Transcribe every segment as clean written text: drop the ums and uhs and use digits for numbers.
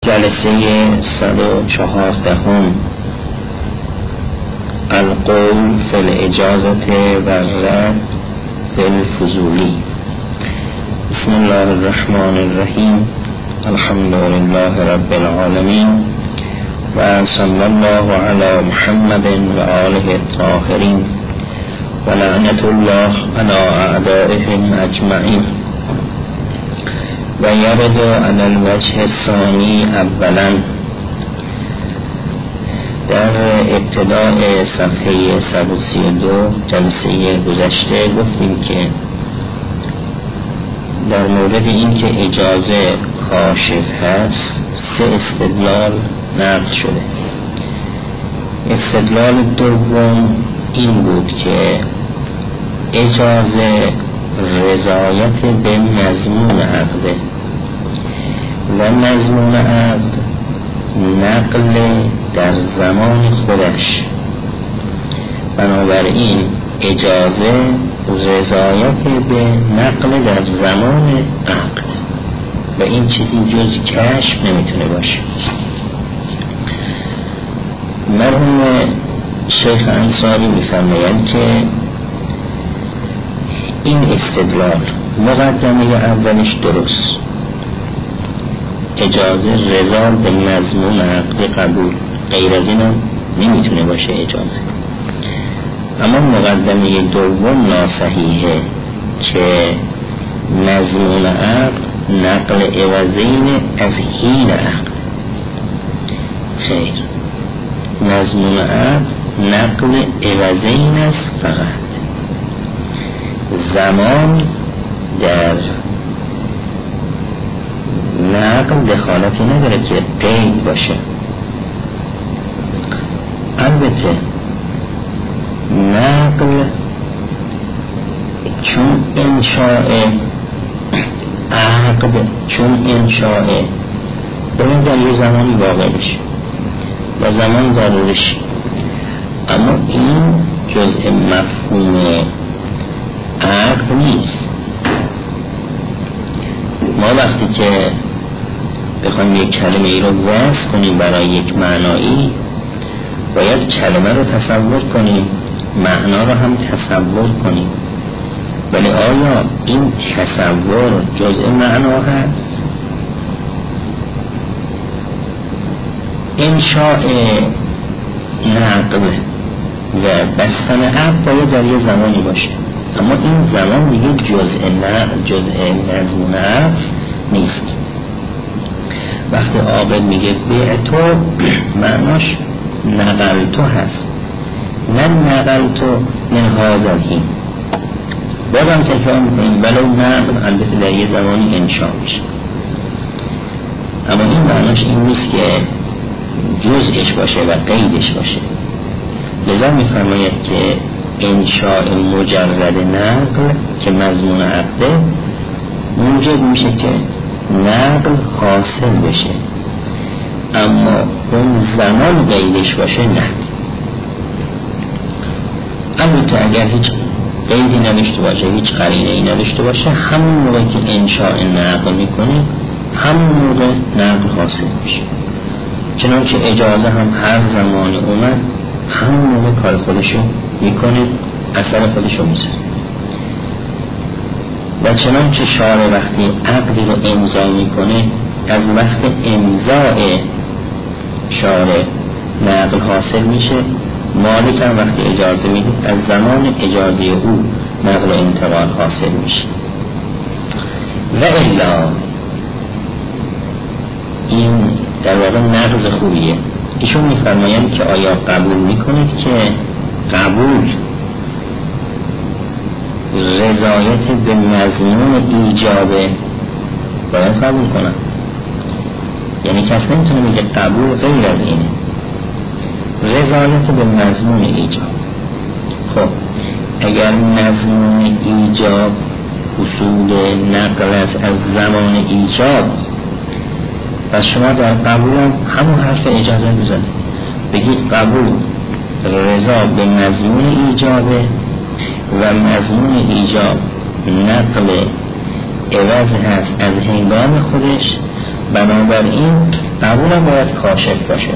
جلسه 114 القول فی الاجازت و الرد فی الفضولی. بسم الله الرحمن الرحیم. الحمد لله رب العالمین و صلی الله علی محمد و آله الطاهرین و لعنت الله علی اعدائهم اجمعین. و یرد علی الوجه الثانی اولا. در ابتداء صفحه 132 جلسه گذشته گفتیم که در مورد این که اجازه کاشف هست 3 استدلال نقل شده. استدلال دوم این بود که اجازه رضایت به مضمون عقده و مضمون عقد نقل در زمان خودش، بنابراین اجازه رضایت به نقل در زمان عقد و این چیزی جز کشف نمیتونه باشه. مرحوم شیخ انصاری میفرمایند که این استدلال مقدمه اولش درست، اجازه رضا به مضمون عقد قبول، غیر از این هم نمیتونه باشه اجازه. اما مقدمه دوم ناصحیحه که مضمون عقد نقل عوضین از حین عقد. خیر، مضمون عقد نقل عوضین است فقط. زمان در نقل دخالتی نداره که قید باشه. البته نقل چون انشاء عقد، چون انشاء باید در یه زمانی واقع بشه و زمان ضرورش، اما این جزء مفهوم عقد نیست. ما وقتی که بخوایم یک کلمه ای رو وصف کنیم برای یک معنایی باید کلمه رو تصور کنیم، معنا رو هم تصور کنیم. ولی آیا این تصور جزء معنا هست؟ انشاء نقل و بستن عقد باید در یه زمانی باشه، اما این زمان دیگه جزء مضمون عقد نیست. وقتی عاقل میگه بیعتو معناش نقلتو هست، نه نقلتو من هازلهی. بازم تکرار میکنیم ولو نقل البته در یه زمانی انشاء میشه، اما این معناش این نیست که جزءش باشه و قیدش باشه. لذا میفرماید که انشاء مجرد نقل که مضمون عقده موجب میشه که نقل حاصل بشه، اما اون زمان قیدش باشه نه. البته اگر هیچ قیدی نداشته باشه، هیچ قرینه ای نداشته باشه، همون موقع که انشاء نقل میکنه همون موقع نقل حاصل میشه. چنانچه اجازه هم هر زمانی اومد همون موقع کار خودشو میکنه، اثر خودشو میزنه. و چنانچه شارع وقتی عقدی رو امضا میکنه از وقت امضای شارع نقل حاصل میشه، مالک هم وقتی اجازه میده از زمان اجازه او نقل و انتقال حاصل میشه. و الا این در واقع نقض خوبیه. ایشون میفرمایند که آیا قبول میکنید که قبول رضایت به مضمون ایجابه؟ باید قبول کنم، یعنی کس نمیتونه میگه قبول غیر از اینه. رضایت به مضمون ایجاب، خب اگر مضمون ایجاب اصول نقل است از زمان ایجاب و شما در قبول همون حرف اجازه بزنید، بگید قبول رضا به مضمون ایجابه و مضمون ایجاب نقل عوض هست از هنگام خودش، بنابراین قبول هم باید کاشف باشه،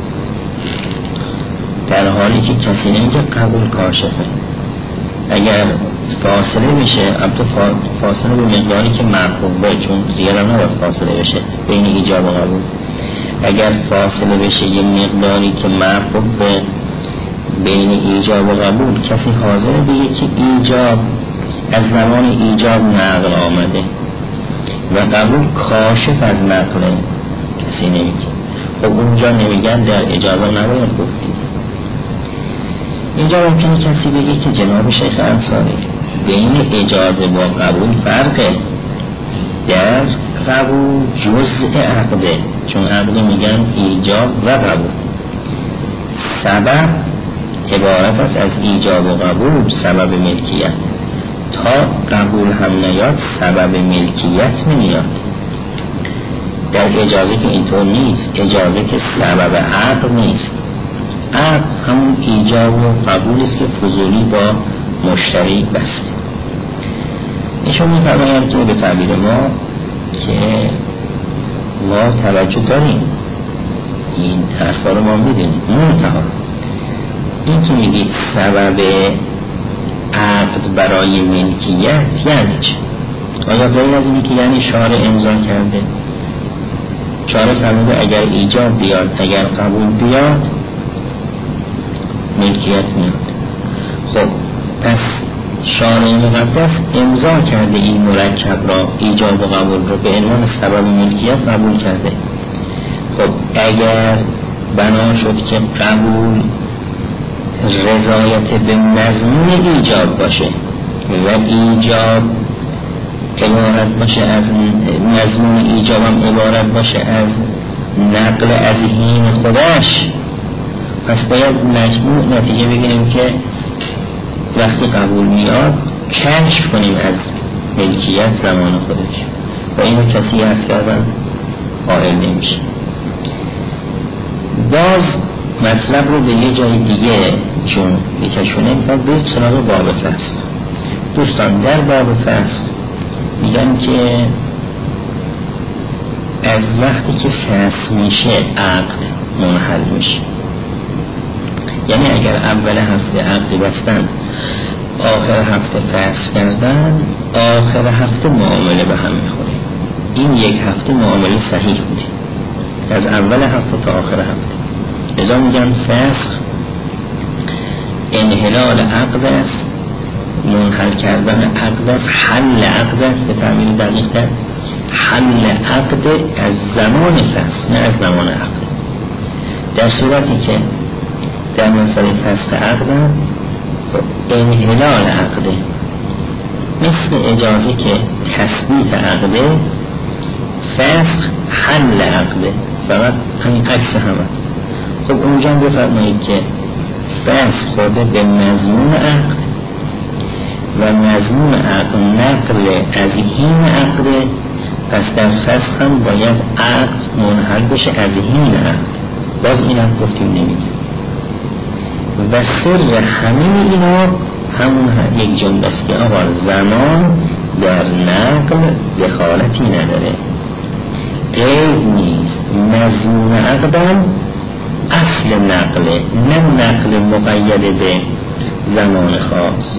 در حالی که کسی نمیگه قبول کاشفه. اگر فاصله میشه، البته فاصله به مقداری که معقوله، چون زیاد هم نباید فاصله بشه بین ایجاب و قبول. اگر فاصله بشه یه مقداری که معقوله بین ایجاب و قبول، کسی حاضر بگه که ایجاب از زمان ایجاب نقل آمده و قبول کاشف از نقله، کسی نمیگه. خب اونجا نمیگن در اجازه نباید گفتی. اینجا ممکنه کسی بگه که جناب شیخ انصاری بین اجازه و قبول فرقه، در قبول جزء عقده، چون عقده میگن ایجاب و قبول، سبب عبارت است از ایجاب و قبول، سبب ملکیت. تا قبول هم نیاد سبب ملکیت میاد. در اجازه که اینطور نیست، اجازه که سبب عقد نیست. عقد همون ایجاب و قبول است که فضولی با مشتری بسته. ایشون می‌فرمایند که به تعبیر ما که ما توجه داریم، این حرفا رو ما می‌دونیم، منتها این که میگید سبب عقد برای ملکیت یعنی چه؟ آیا غیر از اینی که یعنی شارع امضا کرده، شارع فرموده اگر ایجاب بیاد اگر قبول بیاد ملکیت میاد. خب پس شارع مقدس امضا کرده این مرکب را، ایجاب و قبول را به عنوان سبب ملکیت قبول کرده. خب اگر بنا شد که قبول رضایت به مضمون ایجاب باشه و ایجاب عبارت باشه از مضمون ایجاب هم عبارت باشه از نقل از هین خودش، پس باید مجموع نتیجه بگیریم که وقتی قبول میاد کشف کنیم از ملکیت زمان خودش و اینو کسی هست کردن قائل نمیشه. باز مطلب رو به یه جای دیگه چون یکشونه میخواد به سراغ باب فصل. دوستان در باب فصل میگن که از وقتی که فصل میشه عقد منحل میشه، یعنی اگر اول هفته عقد بستن آخر هفته فصل کردن، آخر هفته معامله به هم میخوره. این یک هفته معامله صحیح بوده از اول هفته تا آخر هفته، لذا میگن فسخ انحلال عقد است، منحل کردن عقد است، حل عقد است، به تعبیر دقیق تر حل عقد از زمان فسخ نه از زمان عقد. در صورتی که در مسئله فسخ عقد انحلال عقده مثل اجازه که تثبیت عقده، فسخ حل عقده، فقط همین عکس همه. خب اونجا بفرمایید که فسخ خورده به مضمون عقد و مضمون عقد نقل از این عقده، پس در فسخ هم باید عقد منحل بشه از این عقد. باز این هم گفتیم نمیگیم و سر همه اینا همون یک جمله است که آقا زمان در نقل دخالتی نداره، غیر نیست، مضمون عقدم اصل نقله، نه نقل مقید به زمان خاص.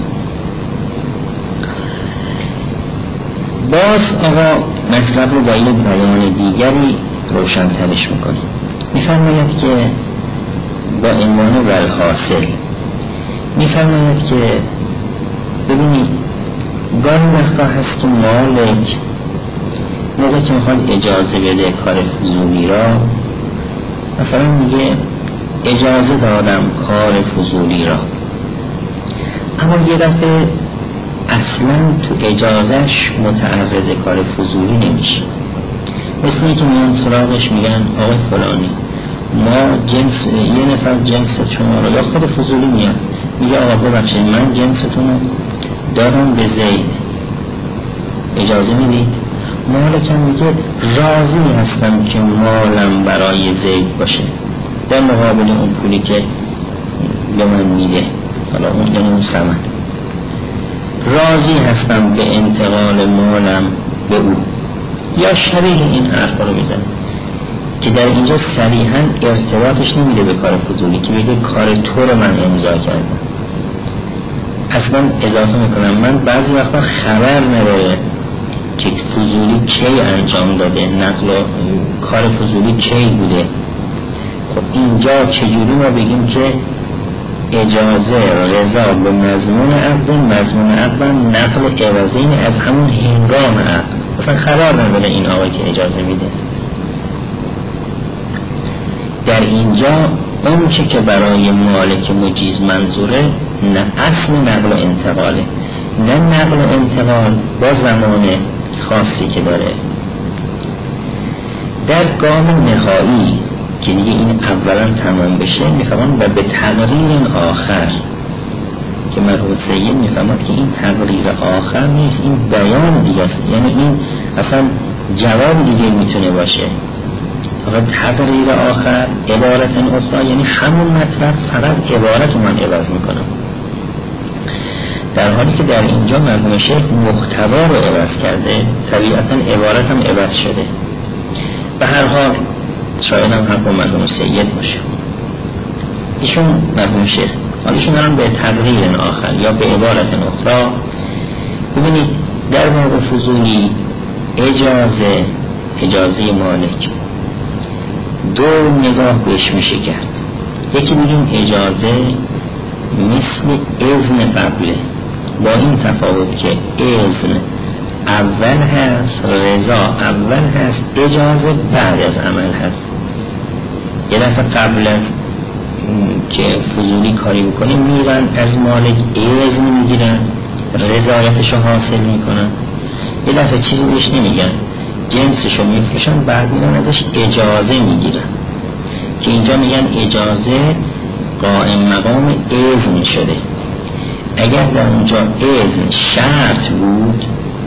باز آقا مطلب رو با یه بیان دیگری روشن‌ترش میکنیم. میفرماید که با عنوان والحاصل میفرماید که ببینید گاهی وقتا هست که مالک موقعی که میخواد اجازه بده کار فضولی را، مثلا میگه اجازه دادم کار فضولی را، اما یه دفعه اصلا تو اجازهش متعرض کار فضولی نمیشه. مثل اینکه میان سراغش میگن آقای فلانی ما جنس یه نفر جنس شما رو، یا خود فضولی میاد میگه آقا ببخشید من جنستون رو دارم به زید، اجازه میدید؟ مالکم میگه راضی هستم که مالم برای زید باشه در مقابل اون پولی که به من میده، حالا اون یعنی اون ثمن، راضی هستم به انتقال مالم به او، یا شبیه این حرفا رو میزنه. که در اینجا صریحاً ارتباطش نمیده به کار فضولی که بگه کار تو رو من امضا کردم. اصلا اضافه میکنم من بعضی وقتا خبر نداره که فضولی کی انجام داده، نقل و کار فضولی کی بوده. خب اینجا چجوری ما بگیم که اجازه رضا به مضمون عقد، مضمون عقد نقل عوضین از همون هنگام عقد، اصلا خبر نداره این آقای که اجازه میده. در اینجا اون چی که برای مالک مجیز منظوره نه اصل نقل و انتقاله، نه نقل و انتقال با زمان خاصی که داره. در گام نهایی که دیگه این اولا تمام بشه میفهمم و به تقریر آخر که مرحوم سید میفهمد که این تقریر آخر نیست، این بیان دیگه است، یعنی این اصلا جواب دیگه میتونه باشه. تقریر آخر عبارت اخرى یعنی همون مطلب فقط عبارت من عوض میکنم، در حالی که در اینجا مرحوم شیخ محتوا رو عوض کرده، طبیعتا عبارت هم عوض شده. به هر حال شاید هم حق مرحوم سید باشه. ایشون مرحوم شیخ حالیشون دارن به تقریر آخر یا به عبارت اخرى. ببینید در باب فضولی اجازه مالک دو نگاه بهش میشه کرد. یکی بگیم اجازه مثل اذن قبله، با این تفاوت که اذن اول هست، رضا اول هست، اجازه بعد از عمل هست. یه دفعه قبل از که فضولی کاری بکنه میرن از مالک اذن میگیرن، رضایتشو حاصل میکنن، یه دفعه چیزی بهش نمیگن، جنسشو میفروشن، بعد میرن ازش اجازه میگیرن که اینجا میگن اجازه قائم مقام اذن شده. اگر در اونجا اذن شرط بود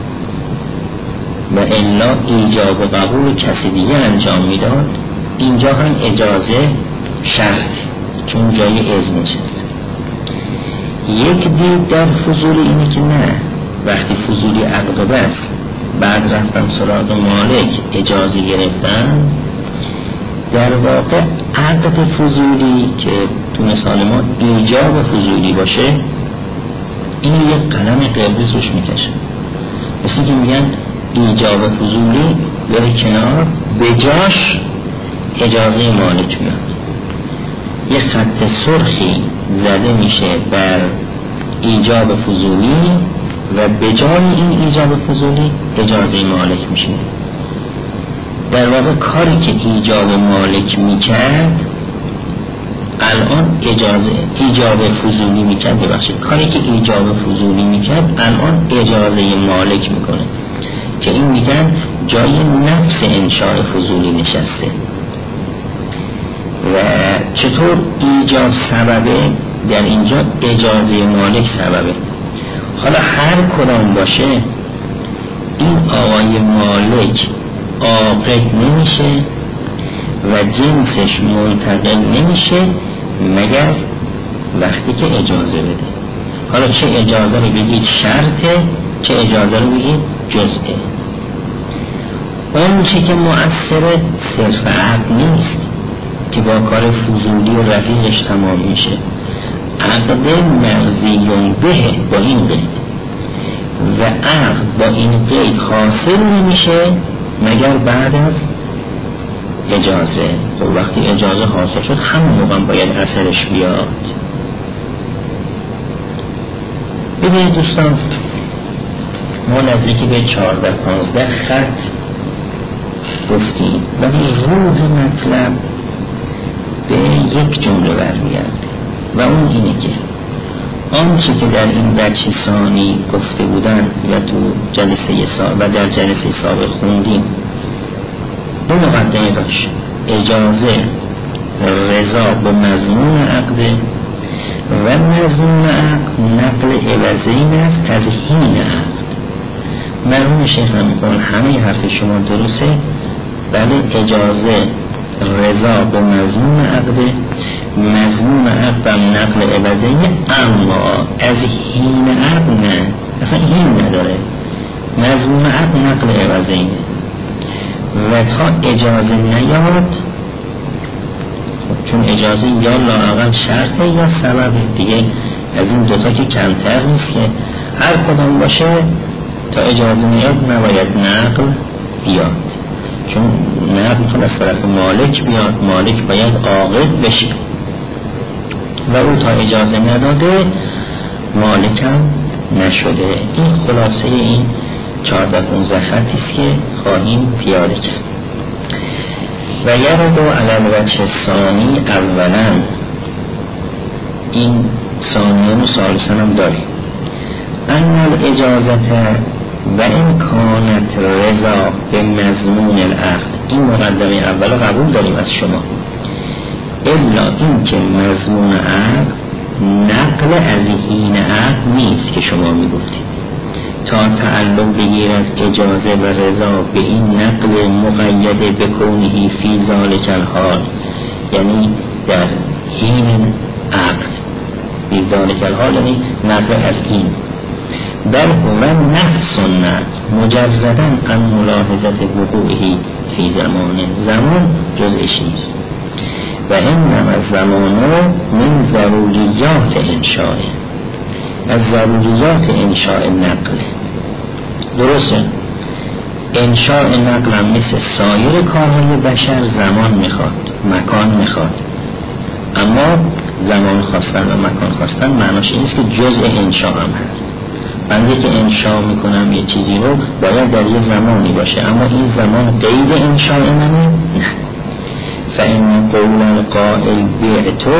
و الا ایجاب و قبول کسی دیگه انجام میداد، اینجا هم اجازه شرط چون جای اذن شد. یک دید در فضولی اینه که نه، وقتی فضولی عقد بس بعد رفتم سراغ مالک اجازه گرفتن، در واقع عقد فضولی که تو مثال ما ایجاب فضولی باشه این یک قلم قربی روش میکشه، مثل که میگن ایجاب فضولی بره کنار، به جاش اجازه مالک میاد، یک خط سرخی زده میشه بر ایجاب فضولی و به جای این ایجاب فضولی اجازه مالک میشه. در واقع کاری که ایجاب مالک میکرد الان ایجاب فضولی میکرد، ببخشید کاری که ایجاب فضولی میکرد الان اجازه مالک میکنه، که این میگن جای نفس انشاء فضولی نشسته. و چطور ایجاب سببه؟ در اینجا اجازه مالک سببه. حالا هر کدام باشه این آقای مالک عاقد نمیشه و جنسش منتقل نمیشه مگر وقتی که اجازه بده. حالا چه اجازه رو بگید شرطه، چه اجازه رو بگید جزئه. اون چی که مؤثره صرف عقد نیست که با کار فضولی و رفیقش تمام میشه، عقد مغزیون به با این قید و عقد با این قید حاصل نمیشه مگر بعد از اجازه. خب وقتی اجازه حاصل شد همون موقع باید اثرش بیاد. ببینید دوستان، ما نزدیکی به 14-15 خط گفتیم ولی روح مطلب به یک جمله برمیگرده و اون اینه که آنچه که در این بچه ثانی گفته بودن و تو جلسه و در جلسه سابق خوندیم دو مقدمه داشت: اجازه رضا به مضمون عقد و مضمون عقد نقل عوضین است از حین عقد. مرحوم شیخ هم میگن همه حرف شما درسته، بله اجازه رضا به مضمون عقد، مضمون عقد هم نقل عوضین، اما از حین عقد نه، اصلا حین نداره، مضمون عقد نقل عوضین و تا اجازه نیاد اجازه یا لااقل شرطه یا سبب دیگه، از این دوتا که کمتر نیست که هر کدام باشه تا اجازه میاد نباید نقل بیاد، چون نقل از طرف مالک بیاد، مالک باید عاقد بشه و او تا اجازه نداده مالکم نشده. این خلاصه این 14-15 خطی است که خواهیم پیاده کرد. و یرد علی الوجه الثانی اولا، این ثانیان و ثالثان هم داریم. ان الاجازت و این کانت رضا به مضمون العقد، این مقدمه اول قبول داریم از شما، الا این که مضمون عقد نقل از این عقد نیست که شما میگفتید، تا تعلق بگیرد اجازه و رضا به این نقل مقید بکونهی فی ذالک الحال، یعنی در این عقد فی ذالک الحال یعنی نقل از این، بل هو نفس النقل مجردا عن ملاحظت وقوعه فی زمان جزء شیست و انما الزمان من ضروریات انشاء، از ضروریات انشاء نقل. درسته انشاء نقل هم مثل سایر کارهای بشر زمان میخواد، مکان میخواد، اما زمان خواستن و مکان خواستن معناش این است که جزء انشاء هم هست. بنده که انشاء میکنم یه چیزی رو باید در یه زمانی باشه، اما این زمان قید انشاء منه؟ نه. فإن قول القائل بیعتو،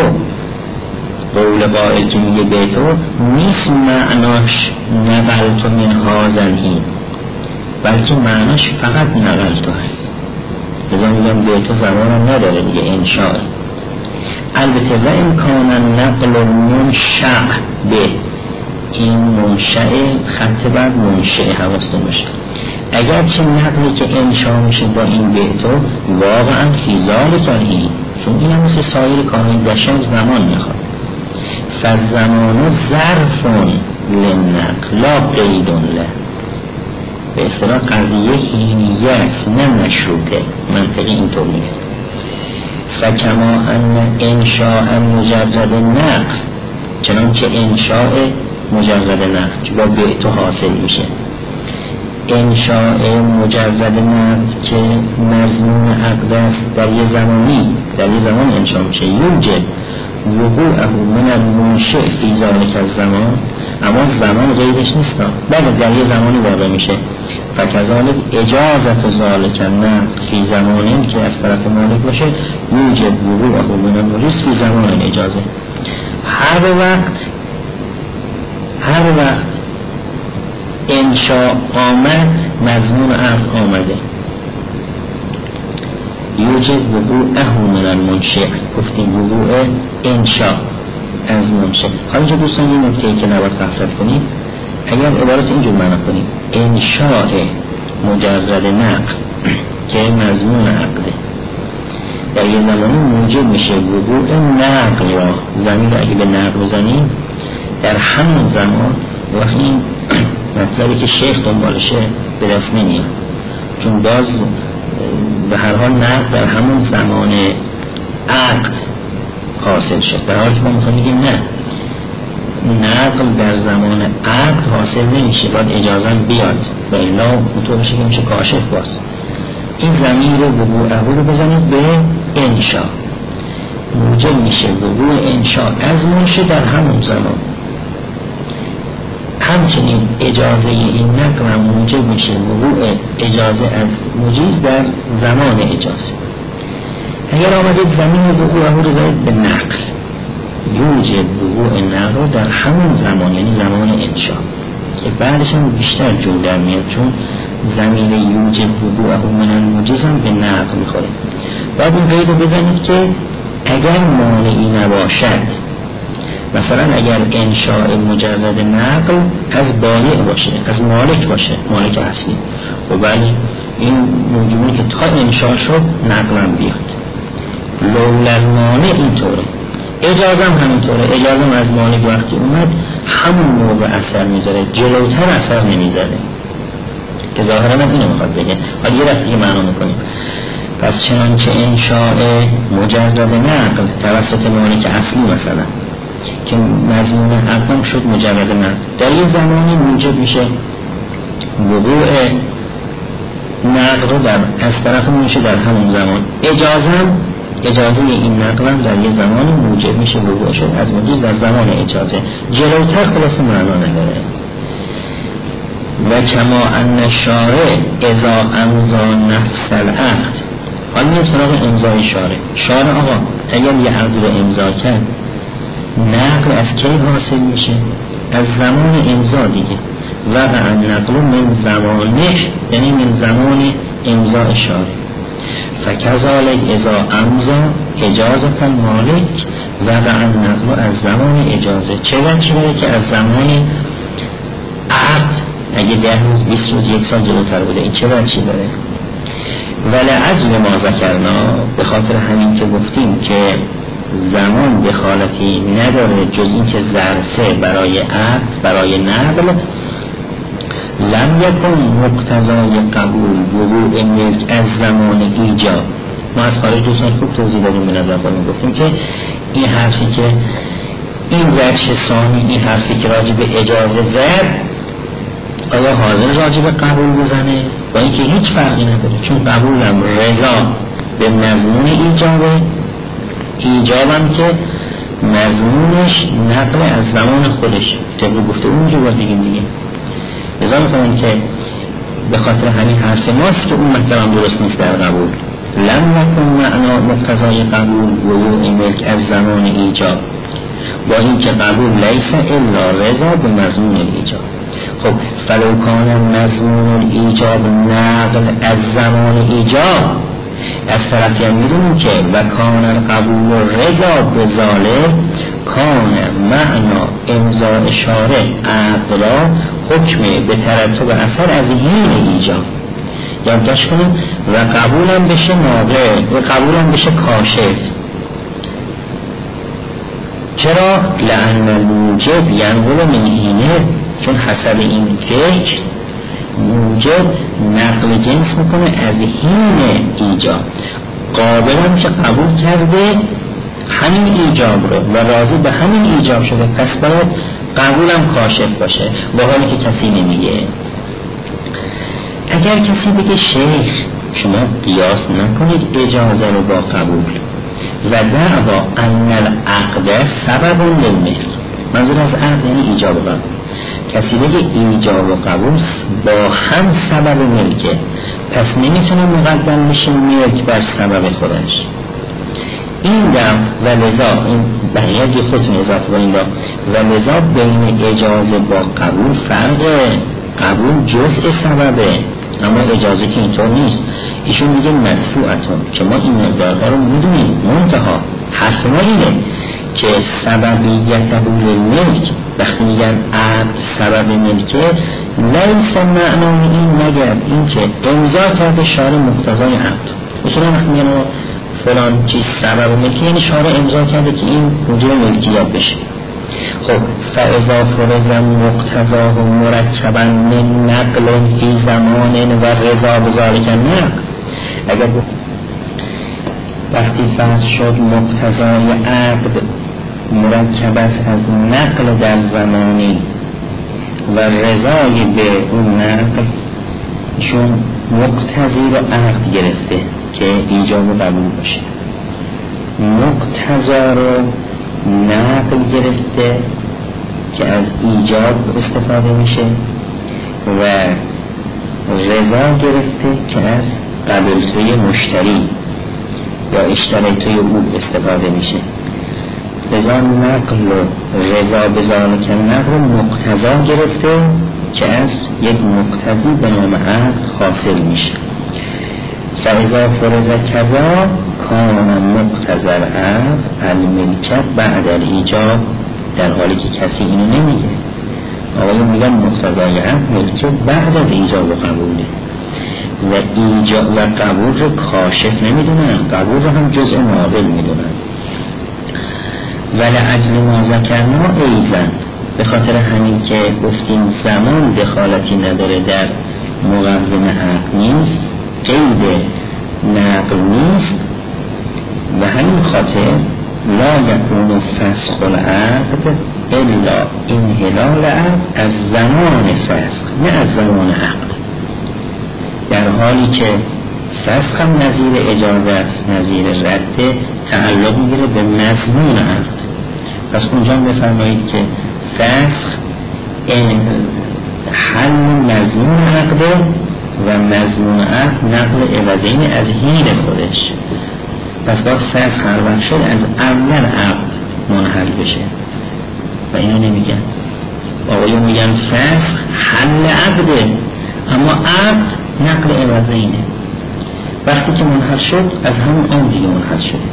قول قائل که میگه بیعتو نیست معناش نقلتو من هازنهی، بلکه معناش فقط نقلتو هست. لذا میگم بیعتو زمان هم نداره دیگه، انشاء. البته و امکان نقل منشأ به، این منشأ خط بعد منشأ حواستون باشه، اگرچه نقلی که انشاء میشه با این بیعتو واقعا فی ذالک الحین، چون این هم مثل سایر کارهای بشر زمان میخواد. فالزمان ظرف للنقل لا قید له، به اصطلاح قضیه حینیه است نه مشروطه، منطقی اینطور میگه. فکما ان انشاء مجرد نقل، چنانکه انشاء مجرد نقل که با بیعتو حاصل میشه، انشاء مجرد نقل که مضمون عقد است در یه زمان انشاء میشه، یوجب وقوعه من المنشأ فی ذالک الزمان، اما زمان غیرش نیست، بله در یه زمانی واقع میشه. فکذالک اجازت ذالک النقل فی زمانی که از طرف مالک باشه یوجب وقوعه من المنشأ فی زمان اجازه. هر وقت انشاء آمد مضمون عقد آمده، یوجب وقوعه من المنشأ، گفتیم وقوع انشاء از منشأ. حالا اینجا دوستان این نکته‌ای که نباید غفلت کنید، اگر عبارت اینجور معنا کنید انشاء مجرد نقل که مضمون عقده در یه زمانی موجب میشه وقوع نقل، یا زمین رو اگه به نقل بزنیم در همون زمان و این مطلبی که شیخ دنبالشه به دست نمیاد، چون باز به هر حال نقل در همون زمان عقد حاصل شد، در حالی که ما میخوام بگیم نه، نقل در زمان عقد حاصل نمیشه، باید اجازه بیاد و الا اونطور بشه که میشه کاشف. باز این زمین رو وقوعه رو بزنید به انشاء، موجب میشه وقوع انشاء از منشأ در همون زمان. همچنین اجازه این نقل هم موجب میشه وقوع اجازه از مجیز در زمان اجازه. اگر آمدید زمین وقوع رو زدید به نقل، یوجب وقوع نقل در همون زمان، یعنی زمان انشاء، که بعدش هم بیشتر جور در میاد، چون زمین یوجب وقوع من المجیز هم به نقل میخوره. بعد این قید رو بزنید که اگر مانعی نباشد، مثلا اگر انشاء مجرد نقل از بایع باشه، از مالک باشه، مالک اصلی، و ولی این موجودی که تا انشاء شد نقلم بیاد، لولا المانع اینطوره، اجازم همینطوره، اجازم از مالک وقتی اومد همون موقع اثر میذاره، جلوتر اثر نمیذاره، که ظاهرا هم اینو میخواد بگه. حالا یه دفعه معنا میکنیم. پس چنانچه انشاء مجرد نقل توسط مالک اصلی مثلا که مضمون عقدم شد مجرد نقل، در یه زمانی موجب میشه وقوع نقل رو از طرف میشه در همون زمان. اجازه این نقلم در یه زمانی موجب میشه وقوع شد از موجود در زمان اجازه، جلوتر خلاص معنا نداره. و کما ان شارع اذا امضا نفس العقد، حالا میاد سراغ امضای شارع آقا اگر یه عقد رو امضا کرد نقل از کی حاصل میشه؟ از زمان امضا دیگه. و النقل من زمانه، یعنی من زمان امضاء شارع. فکذالک اذا امضا اجازت المالک و النقل از زمان اجازه. چرا که از زمان عقد اگه 10 روز 20 روز 1 سال جلوتر بوده، این چه بچی داره؟ ولعجل ما ذکرنا، به خاطر همین که گفتیم که زمان دخالتی نداره جز این که ظرفه برای عقد برای نقل، لم یکن مقتضای قبول وقوع ملک از زمان ایجاب. ما از خارج دوستان خوب توضیح دادیم، به نظر خودمون گفتیم که این حرفی که این وجه ثانی، این حرفی که راجع به اجازه زد آیا حاضر راجع به قبول بزنه؟ با اینکه هیچ فرقی نداره، چون قبولم رضا به مضمون ایجابم که مضمونش نقل از زمان خودش طبق گفته اونجا باید دیگه ازا میکنم که به خاطر همین حرف ماست که اون مطلب درست نیست در قبول. لم یکن معنا مقتضای قبول وقوع ملک از زمان ایجاب، با اینکه قبول لیس الا رضا به مضمون ایجاب. خب فلو کان مضمون ایجاب نقل از زمان ایجاب، از طرفی هم میدونیم که و کان القبول رضا به ظالم کان معنا امضاء شارع عقد را حکم به ترتب اثر از این ایجاب یادداشت کنیم و قبولم بشه ناقل و قبولم بشه کاشف. چرا؟ لأن الموجب ینقل من اینه، چون حسب این فکر موجب نقل جنس میکنه از هین ایجاب. قابلم که قبول کرده همین ایجاب رو و راضی به همین ایجاب شده، پس باید قبولم کاشف باشه، با حالی که کسی نمیگه. اگر کسی بگه شیخ شما قیاس نکنید اجازه رو با قبول و دعوا ان العقد سبب للملک، منظور از عقد یعنی ایجاب و قبول، کسی بگه ایجاب و قبول با هم سبب ملکه، پس نمیتونه مقدم بشه ملک بر سبب خودش. این دم و لذا این بقیه خودتون اضافه کنید و لذا بین اجازه با قبول فرقه. قبول جزء سببه اما اجازه که اینطور نیست. ایشون میگه مدفوعتون که ما این مقدارها رو میدونیم، منتها حرف ما اینه که سببیت قبول ملک وقتی میگن عقد سبب ملکه لیس معنای این مگر این که امضا کرده شارع مقتضای عقد. اصولا وقتی میگن فلان چیز سبب ملکی یعنی شارع امضا کرده که این موجب ملکیت بشه. خب فاذا فرض مقتضاه مرکبا من نقل فی زمان و رضا بذالک نقل، اگر وقتی فرض شد مقتضای عقد مرکب است از نقل در زمانی و رضای به اون نقل، چون مقتضی رو عقد گرفته که ایجاب و قبول باشه، مقتضا رو نقل گرفته که از ایجاب استفاده میشه و رضا گرفته که از قبول توی مشتری یا اشتری توی او استفاده میشه. رضا نقل و رضا بذاره که نقل مقتضا گرفته که از یک مقتضی به نام عقد حاصل میشه. فاذا فرض کذا کان مقتضی العقد الملکت بعد الایجاب، در حالی که کسی اینو نمیگه. آقایون میگن مقتضای عقد ملکت بعد از ایجاب و قبوله و ایجاب و قبول رو کاشف نمیدونن، قبول رو هم جزء ناقل میدونن. ولعجل ما ذکرنا ایزن، به خاطر همین که گفتیم زمان دخالتی نداره در مقدم عقد نیست، قید نقل نیست. و همین خاطر لا یکون فسخ العقد الا انحلال عقد از زمان فسخ، نه از زمان عقد. در حالی که فسخ هم نظیر اجازه است، نظیر رد، تعلق میگیره به مضمون عقد. پس اونجا بفرمایید که فسخ حل مضمون عقده و مضمون عقد نقل عوضین از حین خودش. پس باید فسخ هر وقت شد از اول عقد منحل بشه و اینو نمیگن. آقایون میگن فسخ حل عقده، اما عقد نقل عوضینه. وقتی که منحل شد از همون آن دیگه منحل شده.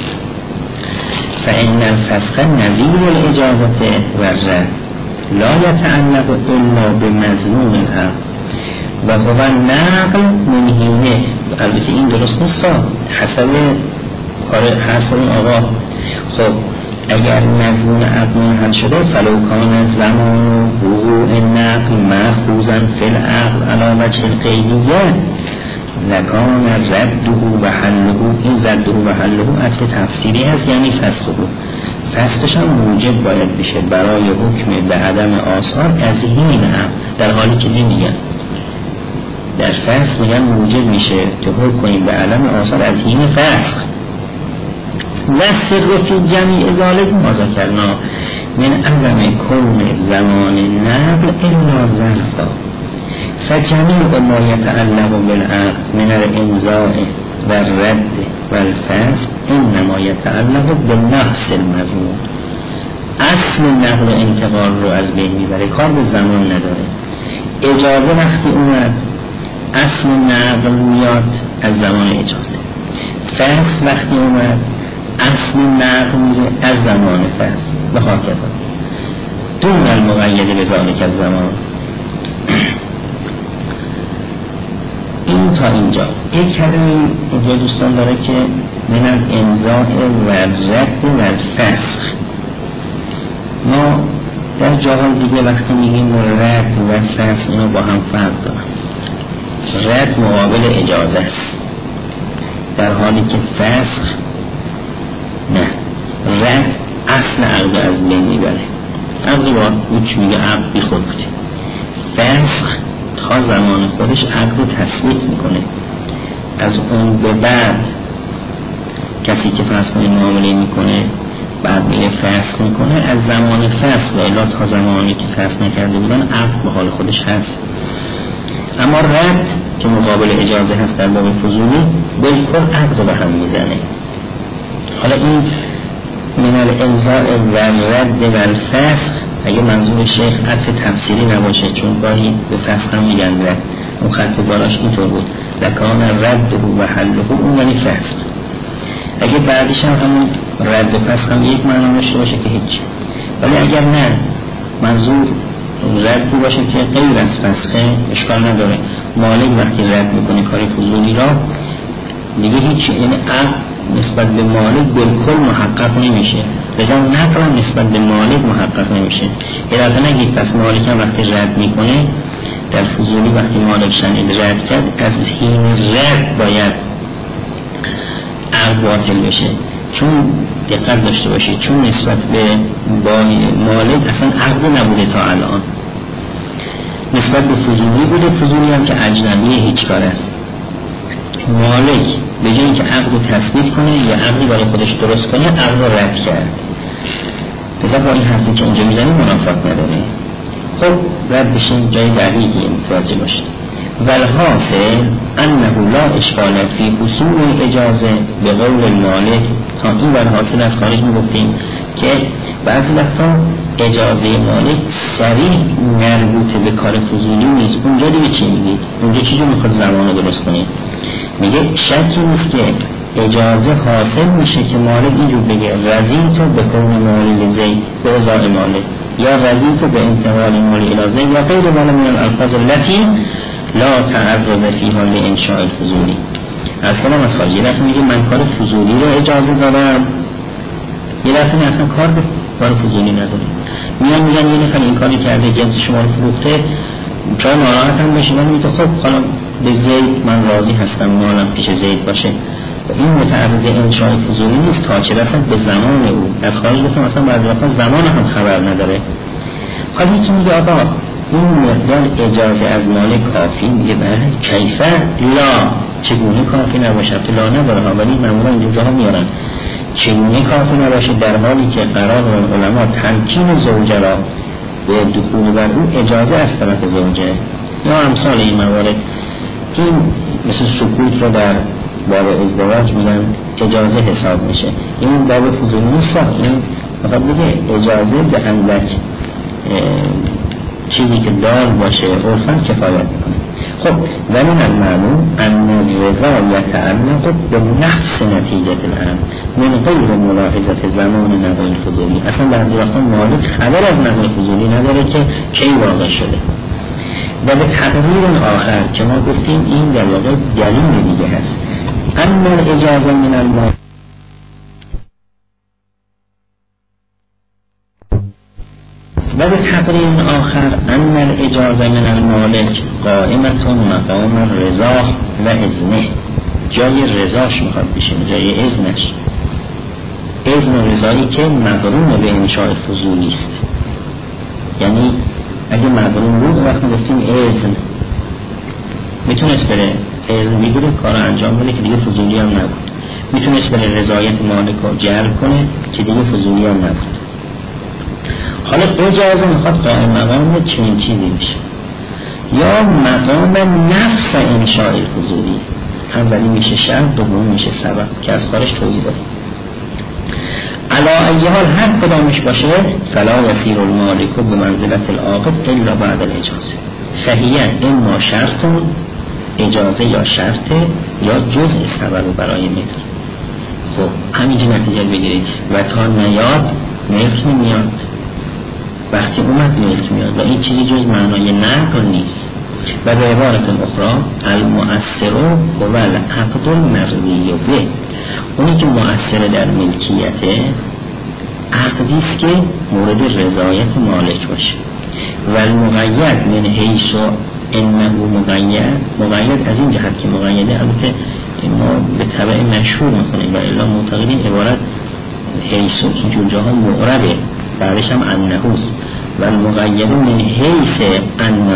فإن الفسخ نظیر الاجازت و رد لا یتعلق الا بمضمون العقد و هو نقل منهینه. البته این درست نیست، حسب حرف اون آقا. خب اگر مضمون عقد منحل شده فلو کان زمان وقوع نقل مأخوذا فی العقد علی وجه الغیبیه لکان رده و حله. این رده و حله عطف تفسیری هست، یعنی فسخ بود. فسخش هم موجب باید بشه برای حکم به عدم آثار از حین عقد، در حالی که نمیگن. در فسخ میگن موجب میشه که حکم کنیم به عدم آثار از حین فسخ. و سر فی جمیع ذالک ما ذکرنا من عدم کون زمان نقل الا ظرفا فجمیع ما یتعلق بالعقد من الامضاء و الرد و الفسخ انما یتعلق بالنفس المضمون. اصل نقل و انتقال رو از بین میبره، کار به زمان نداره. اجازه وقتی اومد اصل نقل میاد از زمان اجازه. فسخ وقتی اومد اصل نقل میره از زمان فسخ و هاکذا دون المقید به ذالک از زمان. این تا اینجا. یک کلمه اینجا دوستان داره که من الامضاء و رد و الفسخ. ما در جاهای دیگه وقتی میگیم رد و فسخ اینو با هم فرق دارن. رد مقابل اجازه است، در حالی که فسخ نه. رد اصل عقد از بین میبره. عقد با کوچ میگه عقد بی خود بوده. فسخ تا زمان خودش عقد تثبیت میکنه. از اون به بعد کسی که فسخ معامله میکنه بعد میره فسخ میکنه، از زمان فسخ و الا تا زمانی که فسخ نکرده بودن عقد به حال خودش هست. اما رد که مقابل اجازه هست در باب فضولی بالکل عقد رو به هم میزنه. حالا این من الامضاء و رد و الفسخ اگه منظور شیخ عطف تفسیری نباشه، چون گاهی به فسخ هم میگن رد، اون خط بالاش اینطور بود لکان رد و حله، اون یعنی فسخ. اگه بعدش هم همون رد و فسخ هم یک معنی داشته باشه که هیچ. ولی اگر نه منظور ردی باشه که غیر از فسخه اشکال نداره. مالک وقتی رد میکنه کاری فضولی را دیگه هیچ، این عقد نسبت به مالک بالکل محقق نمیشه، لذا نقل نسبت به مالک محقق نمیشه. البته نگید پس مالک هم وقتی رد میکنه در فضولی وقتی مالک شنید رد کرد از حین رد باید عقد باطل بشه، چون دقت داشته باشید چون نسبت به مالک اصلا عقد نبوده تا الان، نسبت به فضولی بوده. فضولی هم که اجنبی هیچ کار است. مالک به جای اینکه عقد رو تثبیت کنه یا عقدی برای خودش درست کنه عقد رو رد کرد. لذا با این حرفی که اینجا میزنیم منافات نداره. خب رد بشیم جای دقیقی متوجه باشید. والحاصل انه لا اشکال فی حصول اجازه به قول المالک. تا این والحاصل از خارج میگفتیم که بعضی وقتا اجازه مالک صریح مربوط به کار فضولی نیست. اونجا دیگه چی میگید؟ اونجا چی جو میخواد زمان رو درست کنید؟ میگه شکی نیست که اجازه حاصل میشه که مالک اینجور بگه رضیتو به کون مالی زید به ازای مالک، یا رضیتو به انتقال مالی الى زید یا غیر مال من الالفاظ التي لا تعرض فیها لانشاء الفضولی. اصلا مثلا یه دفعه میگه من کار فضولی رو اجازه دارم، یه دفعه اصلا کار به کار فضولی نداره. میگن یه نفر این کاری کرده جنس شما رو فروخته، چرا ناراحت هم بشی؟ من میگه خب حالا به زید من راضی هستم مالم پیش زید باشه، این متعرض انشاء فضولی نیست تا چه رسد به زمان او. از خارج گفتم اصلا بعضی وقتا زمان هم خبر نداره. حالا یکی میگه آقا این مقدار اجازه از مال کافی، میگه بله کیفه لا، چگونه کافی نباشه؟ لا نداره ها، ولی معمولا اینجا ها میارن چگونه کافی نباشه در حالی که قرار علما تمکین زوجه را به دخول بر او اجازه از طرف زوجه یا امثال این موارد. این مثل سکوت رو در باب ازدواج میگن اجازه حساب میشه. این باب فضولی نیست، این مثلا بگه اجازه به اندک چیزی که دار باشه عرفاً کفایت میکنه. خب ولی معلوم ان الرضا یتعلق به نفس نتیجه الامر من غیر ملاحظه زمان نقل الفضولی. اصلا بعضی وقتا مالک خبر از نقل فضولی نداره که کی واقع شده. و به تقریر آخر که ما گفتیم این در واقع دلیل دیگه هست، اما اجازه من المال و به تقریر آخر ان الاجازه من المالک قائمتون مقام رضا و اذنه، جای رضاش میخواد بشینه، جای اذنش، اذن و رضایی که مقرون به انشاء فضولی است. یعنی اگه مقرون بود وقتی گفتیم اذن میتونست بره اذن بگیره کار انجام بده که دیگه فضولی هم نبود، میتونست بره رضایت مالک رو جلب کنه که دیگه فضولی هم نبود. حالا اجازه میخواد قائم مقام چنین چیزی میشه، یا مقام نفس انشاء فضولی، اولی میشه شرط، دوم میشه سبب که از خارج توضیح دادیم. علا ای حال هر کدامش باشه فلا یسیر المالک به منزلت العاقد الا بعد الاجازه، صحیحا اما شرطون اجازه یا شرطه یا جزء سبب برای ملک. خب همینجا نتیجه بگیرید و تا نیاد ملک نمیاد، وقتی اومد ملک میاد و این چیزی جز معنای نقل نیست. و به عبارت اخرى المؤثر هو العقد المرضی به، اونی که مؤثر در ملکیت عقدی است که مورد رضایت مالک باشه. و المقید من حیث انه مقید از این جهت که مقیده، البته ما به تبع مشهور میکنیم و الا معتقدین عبارت حیث اینجور جاها معربه، بعدش هم انهوست. و المقید من حیث انه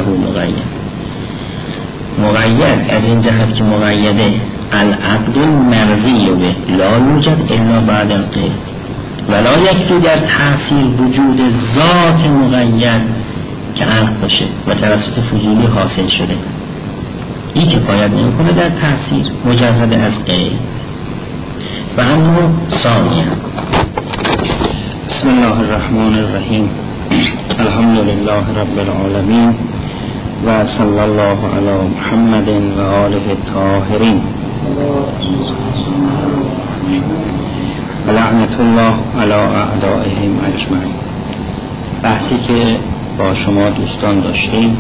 مقید از این جهت که مقیده العقد المرضی به لا یوجد الا بعد القید ولا یکفی در تأثیر وجود ذات مقید که عقد باشه و توسط فضولی حاصل شده، این کفایت نمیکنه در تأثیر مجرد از قید. و اما ثانیه بسم الله الرحمن الرحیم الحمد لله رب العالمین و صلی الله علی محمد و آله الطاهرین و لعنت الله علی اعدائهم اجمعین. بحثی که با شما دوستان داشتیم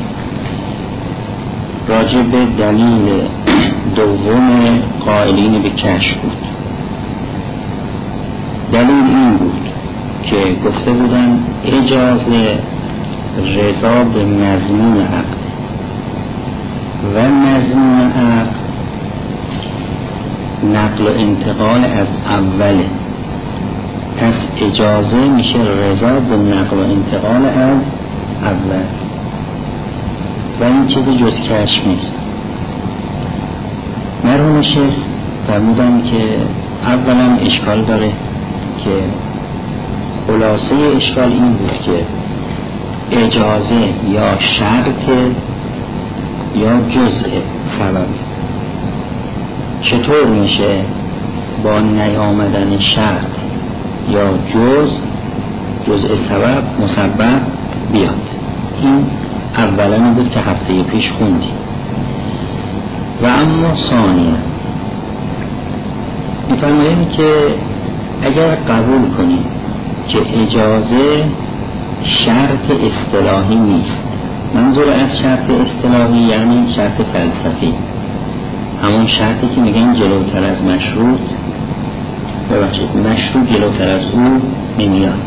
راجع به دلیل دوم قائلین به کشف بود. دلیل این بود که گفته بودن اجازه رضا به مضمون عقد و مضمون عقد نقل و انتقال از اوله، پس اجازه میشه رضا به نقل و انتقال از اول و این چیزی جز کشف نیست. مرحوم شیخ فرمودن که اولا اشکال داره که خلاصه اشکال این بود که اجازه یا شرط یا جزء سبب، چطور میشه با نیامدن شرط یا جزء سبب مسبب بیاد؟ این اولا بود که هفته پیش خوندیم. و اما ثانیا میفرماییم که اگر قبول کنیم که اجازه شرط اصطلاحی نیست، منظور از شرط اصطلاحی یعنی شرط فلسفی، همون شرطی که میگن جلوتر از مشروط، ببخشید مشروط جلوتر از او نمیاد،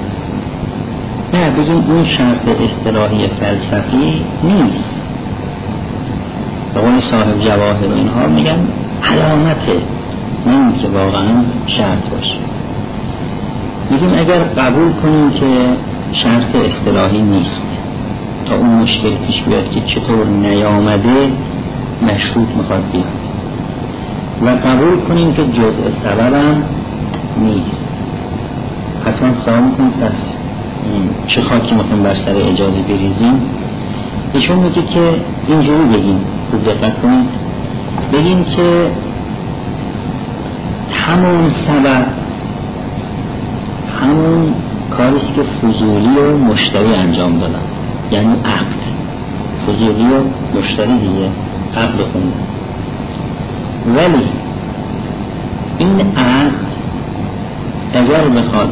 نه بگیم اون شرط اصطلاحی فلسفی نیست. به قول مثلا صاحب جواهر و اینها میگن علامته، نه که واقعا شرط باشه. میگیم اگر قبول کنیم که شرط اصطلاحی نیست تا اون مشکل پیش بیاد که چطور نیامده مشروط میخواد بیاد، و قبول کنیم که جزء سببم نیست، حتما سوال میکنیم پس چه خاکی میخوایم بر سر اجازه بریزیم. ایشون میگه که اینجوری بگیم، خوب دقت کنید، بگیم که همون سبب همون کاریست که فضولی و مشتری انجام دادن، یعنی عقد فضولی و مشتری دیگه عقد خوندن، ولی این عقد اگر بخواد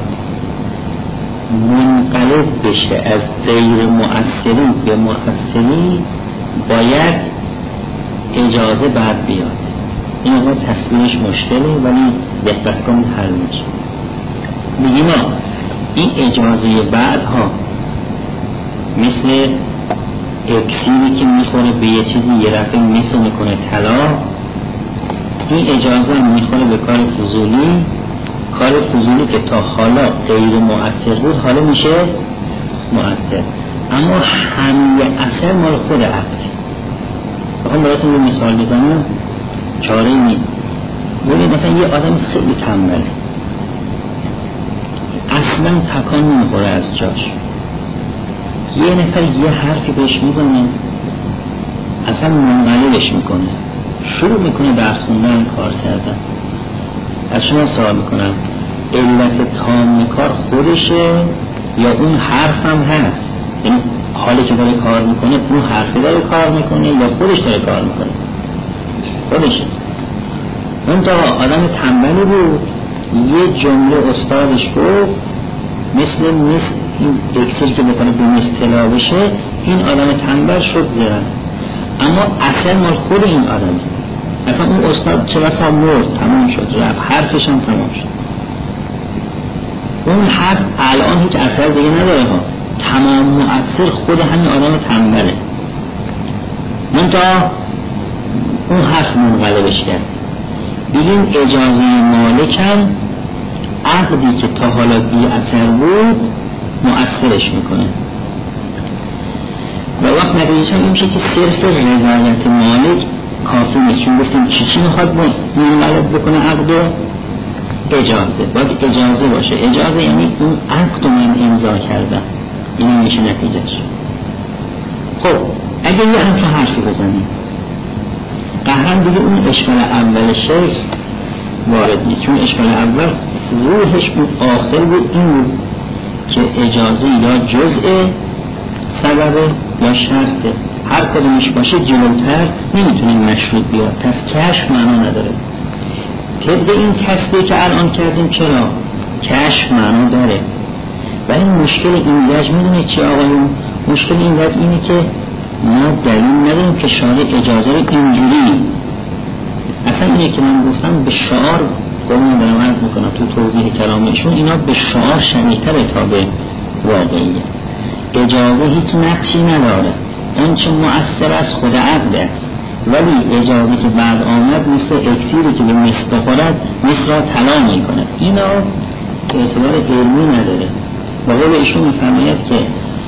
منقلب بشه از غیر مؤثری به مؤثری باید اجازه بعد بیاد. این اما تصویرش مشکله ولی دقت کنید حل میشه. میگیم این اجازه بعدها مثل اکسیری که میخوره به یه چیزی یه رفعه مثل میکنه طلا، این اجازه هم میخوره به کار فضولی، کار فضولی که تا حالا غیر مؤثر بود حالا میشه مؤثر، اما همه اثر مال خود عقل. بخوام براتون یه مثال بزنم چاره نیست. ببینید مثلا یه آدم خیلی تنبله، اصلا تکان نمیخوره از جاش، یه نفر یه حرفی بهش میزنه اصلا منقلبش میکنه، شروع میکنه درس خوندن، کار کردن. از شما سوال میکنم علت تام کار خودشه یا اون حرف هم هست؟ یعنی حالی که داره کار میکنه اون حرفی داره کار میکنه یا خودش داره کار میکنه؟ خودشه. اون تا آدم تنبلی بود، یه جمله استادش گفت مثل این اکسیر که بکنه به مثلا بشه، این آدم تنبل شد زرن، اما اصلا مال خود این آدمه. مثلا اون استاد چه بسا مرد، تمام شد، رفت، حرفش هم تمام شد. اون حرف الان هیچ اثر دیگه نداره ها، تمام مؤثر خود همین آدم تنبله. منتها اون حرف منقلبش کرد. بگیم اجازه مالکم عقدی که تا حالا بی اثر بود مؤثرش میکنه، و وقت نتیجهش هم میشه که صرف رضایت مالک کافی نیست، چون گفتیم چی میخواد منقلب بکنه عقد؟ اجازه، باید اجازه باشه. اجازه یعنی اون عقد رو من امضا کردم، این میشه نتیجهش. خب اگه یه همچون حرفی بزنیم قهرم دیگه اون اشکال اول شیخ وارد نیست، چون اشکال اول روحش اون آخر بود، این بود که اجازه یا جزء سببه یا شرطه، هر کدومش باشه جلوتر نمیتونیم مشروط بیاد، پس کشف معنا نداره. طبق این کسبی که الان کردیم چرا؟ کشف معنا داره، ولی مشکل این وجه میدونه چی آقایون؟ مشکل این وجه اینه که ما دلیل نداریم که شارع اجازه رو اینجوری، اصلا اینه که من گفتم به شعار قومی دارم عرض میکنم تو توضیح کلامشون، اینا به شعار شنیدتره تا به واقعیه. اجازه هیچ نقشی نداره، اون چه مؤثر از خود عقد است، ولی اجازه که بعد آمد مثل اکسیری که به مس بخورد مس را طلا میکنه. اینا اعتبار علمی نداره. با قول ایشون میفرماید که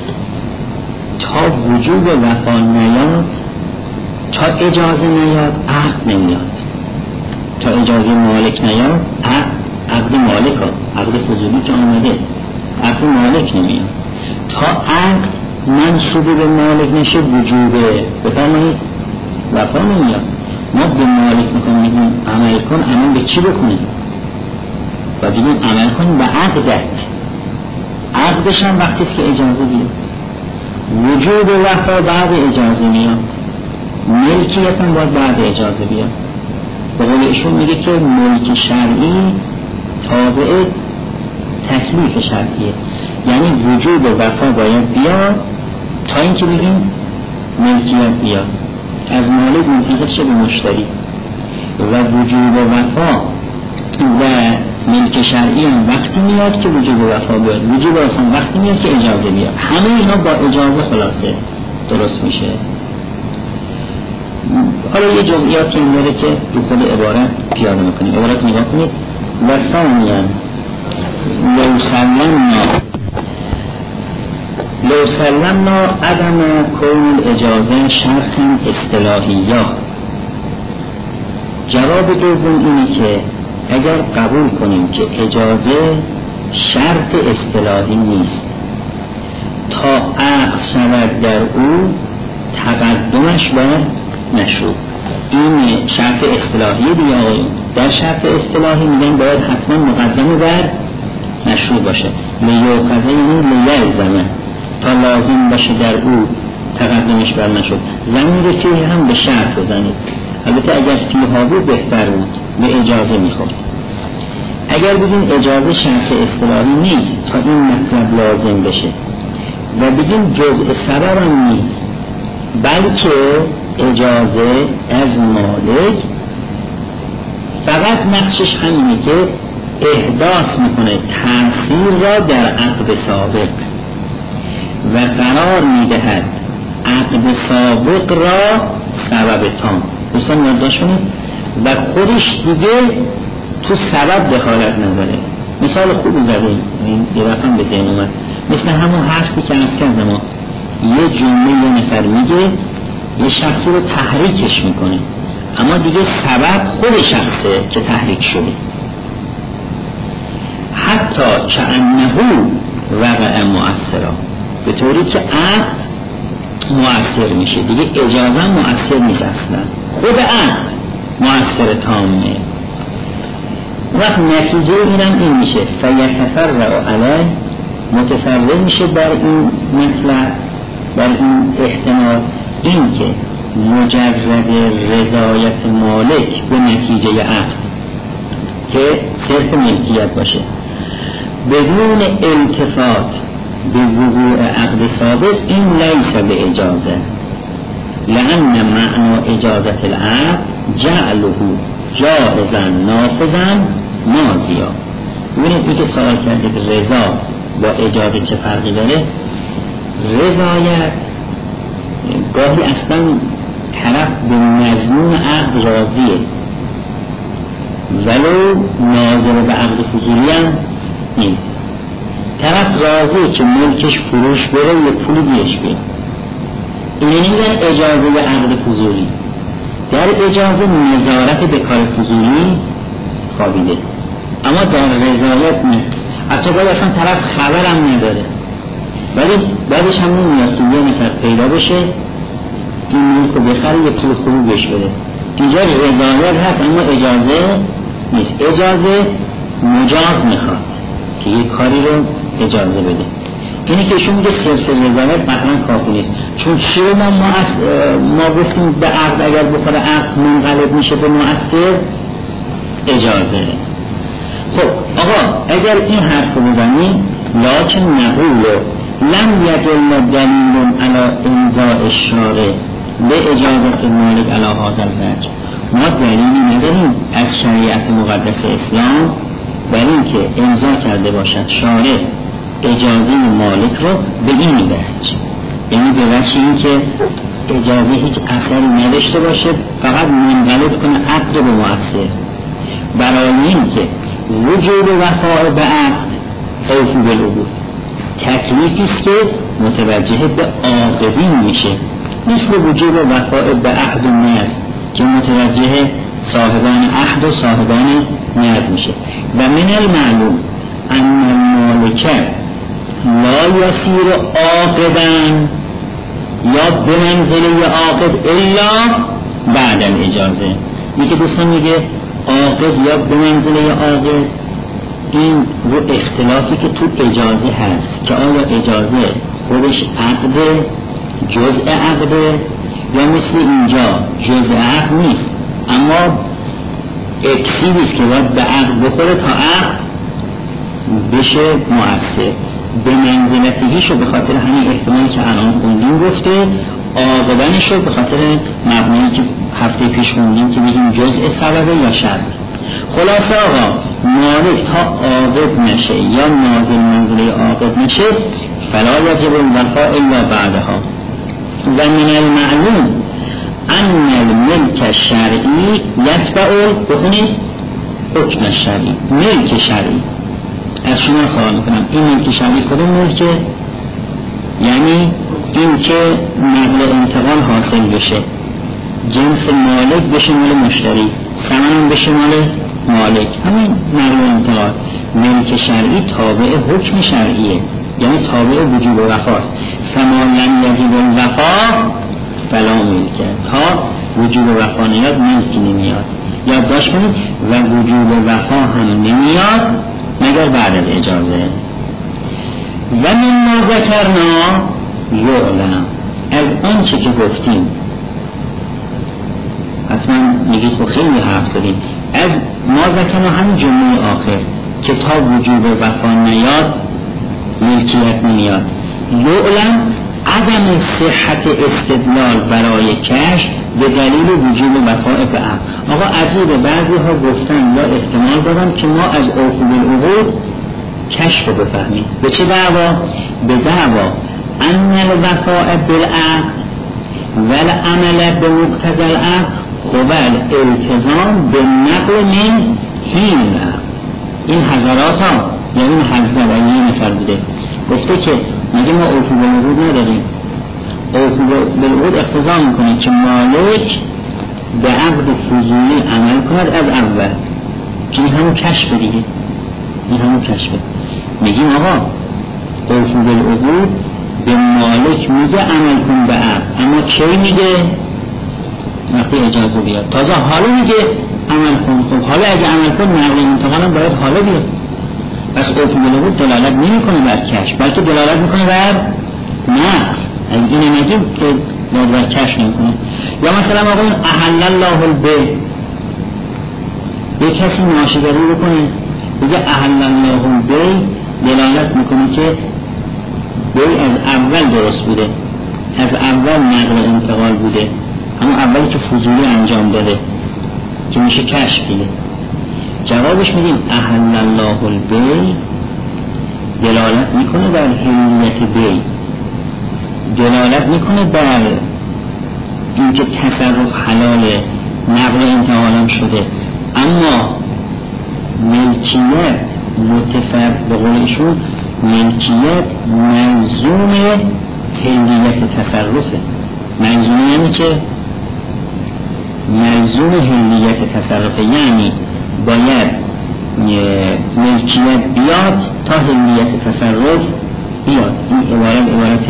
تا وجوب وفا نیاد، تا اجازه نیاد عقد نمیاد، تا اجازه مالک نیاد عقد مالک ها، عقد فضولی که آمده عقد مالک نمیاد. تا عقد منصوب به مالک نشه وجوبه، بفرمایید وفا نمیاد. ما به مالک میگیم عمل کن، عمل به چی بکنه؟ و بگیم عمل کن به عقدت، عقدش هم وقتی که اجازه بیاد. وجوب وفا بعد اجازه میاد، ملکیت هم باید بعد اجازه بیاد. به قول ایشون میگه که ملک شرعی تابع تکلیف شرعیه، یعنی وجوب وفا باید بیاد تا اینکه بگیم ملکیت بیاد، از مالک منتقل شه به مشتری. و وجوب وفا و ملک شرعی هم وقتی میاد که وجوب وفا بیاد، وجوب وفا وقتی میاد که اجازه بیاد. همه اینا با اجازه خلاصه درست میشه. حالا یه جزئیاتی این داره که رو خود عبارت پیاده میکنیم. عبارت نگاه کنید. و ثانیاً لو سلمنا عدم کون الاجازه شرط اصطلاحیه. جواب دوم اینه که اگر قبول کنیم که اجازه شرط اصطلاحی نیست، تا عقد شود در او تقدمش باید نشود. این شرط اصطلاحی دیگه آقایون. در شرط اصطلاحی میگن باید حتما مقدم بر مشروع باشه. لیوخذه یعنی لیلزمه، تا لازم باشه در او تقدمش بر مشروع. ضمیر فیه هم به شرط بزنید. البته اگر فیها بود بهتر بود، به اجازه میخورد. اگر بگیم اجازه شرط اصطلاحی نیست تا این مطلب لازم بشه و بگیم جزء سبب هم نیست، بلکه اجازه از مالک فقط نقشش همینه که احداث میکنه تأثیر را در عقد سابق و قرار میدهد عقد سابق را سبب تام. دوستان یادداشت کنید. و خودش دیگه تو سبب دخالت نداره. مثال خوبی زدیم، این یه رقم به ذهن اومد، مثل همون حرفی که عرض کردم، یه جمله یه نفر میگه، یه شخصی رو تحریکش میکنه، اما دیگه سبب خود شخصه که تحریک شده. حتی کأنه وقع مؤثرا، به طوری که عقد مؤثر میشه، دیگه اجازه مؤثر نیست اصلا، خود عقد مؤثر تامه. وقت نتیجه اینم این میشه فیتفرع علیه، متفرع میشه بر این مطلب، بر این احتمال، این که مجرد رضایت مالک به نتیجه عقد که صرف ملکیت باشه بدون التفات به وقوع عقد سابق، این لیس به اجازه، لأن معنی اجازت العقد جعله جائزا نافذا ماضیا. ببینید این که سوال کردید رضا با اجازه چه فرقی داره. رضایت گاهی اصلا طرف به مضمون عقد راضیه ولو ناظر به عقد فضولی هم نیست. طرف راضیه که ملکش فروش بره و یک پولی بیش بره. اینه میگن اجازه عقد فضولی. در اجازه نظارت به کار فضولی خوابیده، اما در رضایت نه. حتی باید اصلا طرف خبرم نداره، ولی بعدش هم نمیاد که یه نفر پیدا بشه این ملک رو بخره یه پول خوبی بهش بده. اینجا رضایت هست اما اجازه نیست. اجازه مجاز میخواد که یه کاری رو اجازه بده. اینی که ایشون میگه صرف رضایت قطعا کافی نیست، چون چی رو ما گفتیم به عقد اگر بخوره عقد منقلب میشه به مؤثر اجازه. خب آقا اگر این حرف رو بزنیم لکن نقول لم یدل دلیل علی امضاء الشارع لاجازه المالک علی هذا الوجه. ما دلیلی نداریم از شریعت مقدس اسلام بر این که امضا کرده باشد شارع اجازه مالک رو به این وجه، یعنی به وجه این که اجازه هیچ اثری نداشته باشه، فقط منقلب کنه عقد به مؤثر. برای این که وجود وفاء به عقد خوف بالعقود تکلیفی است که متوجه به عاقدین میشه، مثل وجود وفاء به عهد و نذر که متوجه صاحبان عهد و صاحبان نذر میشه. و من المعلوم ان المالک لا یصیر عاقدا یا به منزله عاقد الا بعد الاجازه. میگه دوستان میگه عاقد یا به منزله عاقد، این رو اختلافی که تو اجازه هست که آیا اجازه خودش عقد جزء عقد یا مثل اینجا جزء عقد نیست اما اکسیدیست که باید به عقد بخوره تا عقد بشه مؤثر. به منزلتیشو به خاطر همین احتمالی که الان خوندیم گفته، عاقدنشو به خاطر مبنایی که هفته پیش خوندیم که میگیم جزء سببه یا شرط. خلاصه آقا مالک تا عاقد نشه یا نازل منزله عاقد نشه فلا یجب الوفاء الا بعدها. و من المعلوم ان الملک شرعی یتبع بخونید حکم شرعی. ملک شرعی از شما سوال میکنم این ملک شرعی کدوم ملکه؟ یعنی این که نقل انتقال حاصل بشه، جنس مالک بشه مال مشتری، ثمن بشه مال مالک، همین نقل انتقال. ملک شرعی تابع حکم شرعیه، یعنی تابع وجوب و وفاست. فما لم یجب الوفا فلا ملکه، تا وجوب و وفا نیاد ملکی نمیاد. یادداشت کنید و وجوب و وفا هم نمیاد مگر بعد از اجازه. و مما ذکرنا یعلم، از آنچه که گفتیم حتما میگید خب خیلی حرف زدیم، از ما ذکرنا همین جمله آخر که تا وجوب و وفا نیاد ملکیت نمیاد. یعلم عدم صحت استدلال برای کشف به دلیل وجوب وفاء به عقد. آقا عجیبه، بعضی ها گفتن یا احتمال دادن که ما از اوفوا بالعقود کشف رو بفهمیم. به چه دعوا؟ به دعوا ان الوفاء بالعقد والعمل بمقتضى العقد هو الالتزام بالنقل من حین العقد. این حضرات ها یعنی این حضرت یه نفر بوده گفته که مگه ما اوفوا بالعقود نداریم؟ اوفوا بالعقود اقتضا میکنه که مالک به عقد فضولی عمل کند از اول، که این همون کشف دیگه، این همون کشف. میگیم آقا اوفوا بالعقود به مالک میگه عمل کن به عقد، اما کی میگه؟ وقتی اجازه بیاد. تازه حالا میگه عمل کن. خب حالا اگه عمل کن نقل انتقال هم باید حالا بیاد. پس اوفوا بالعقود دلالت نمیکنه بر کشف، بلکه دلالت میکنه بر نقل. اینو میگیم که دلالت بر کشف نمیکنه. یا مثلا آقا احل الله البیع، یک کسی ناشیگری بکنه بگه احل الله البیع، دلالت میکنه که بیع از اول درست بوده، از اول نقل انتقال بوده، اما اولی که فضولی انجام داده که میشه کشف دیگه. جوابش میدیم احل الله البیع دلالت میکنه بر حلیت بیع، دلالت میکنه بر اینکه تصرف حلاله، نقل انتقال هم شده، اما ملکیت متفرد به قول ایشون ملکیت ملزوم حلیت تصرفه. ملزوم یعنی چه؟ ملزوم حلیت تصرفه، یعنی باید ملکیت بیاد تا حلیت تصرف بیاد. این عبارت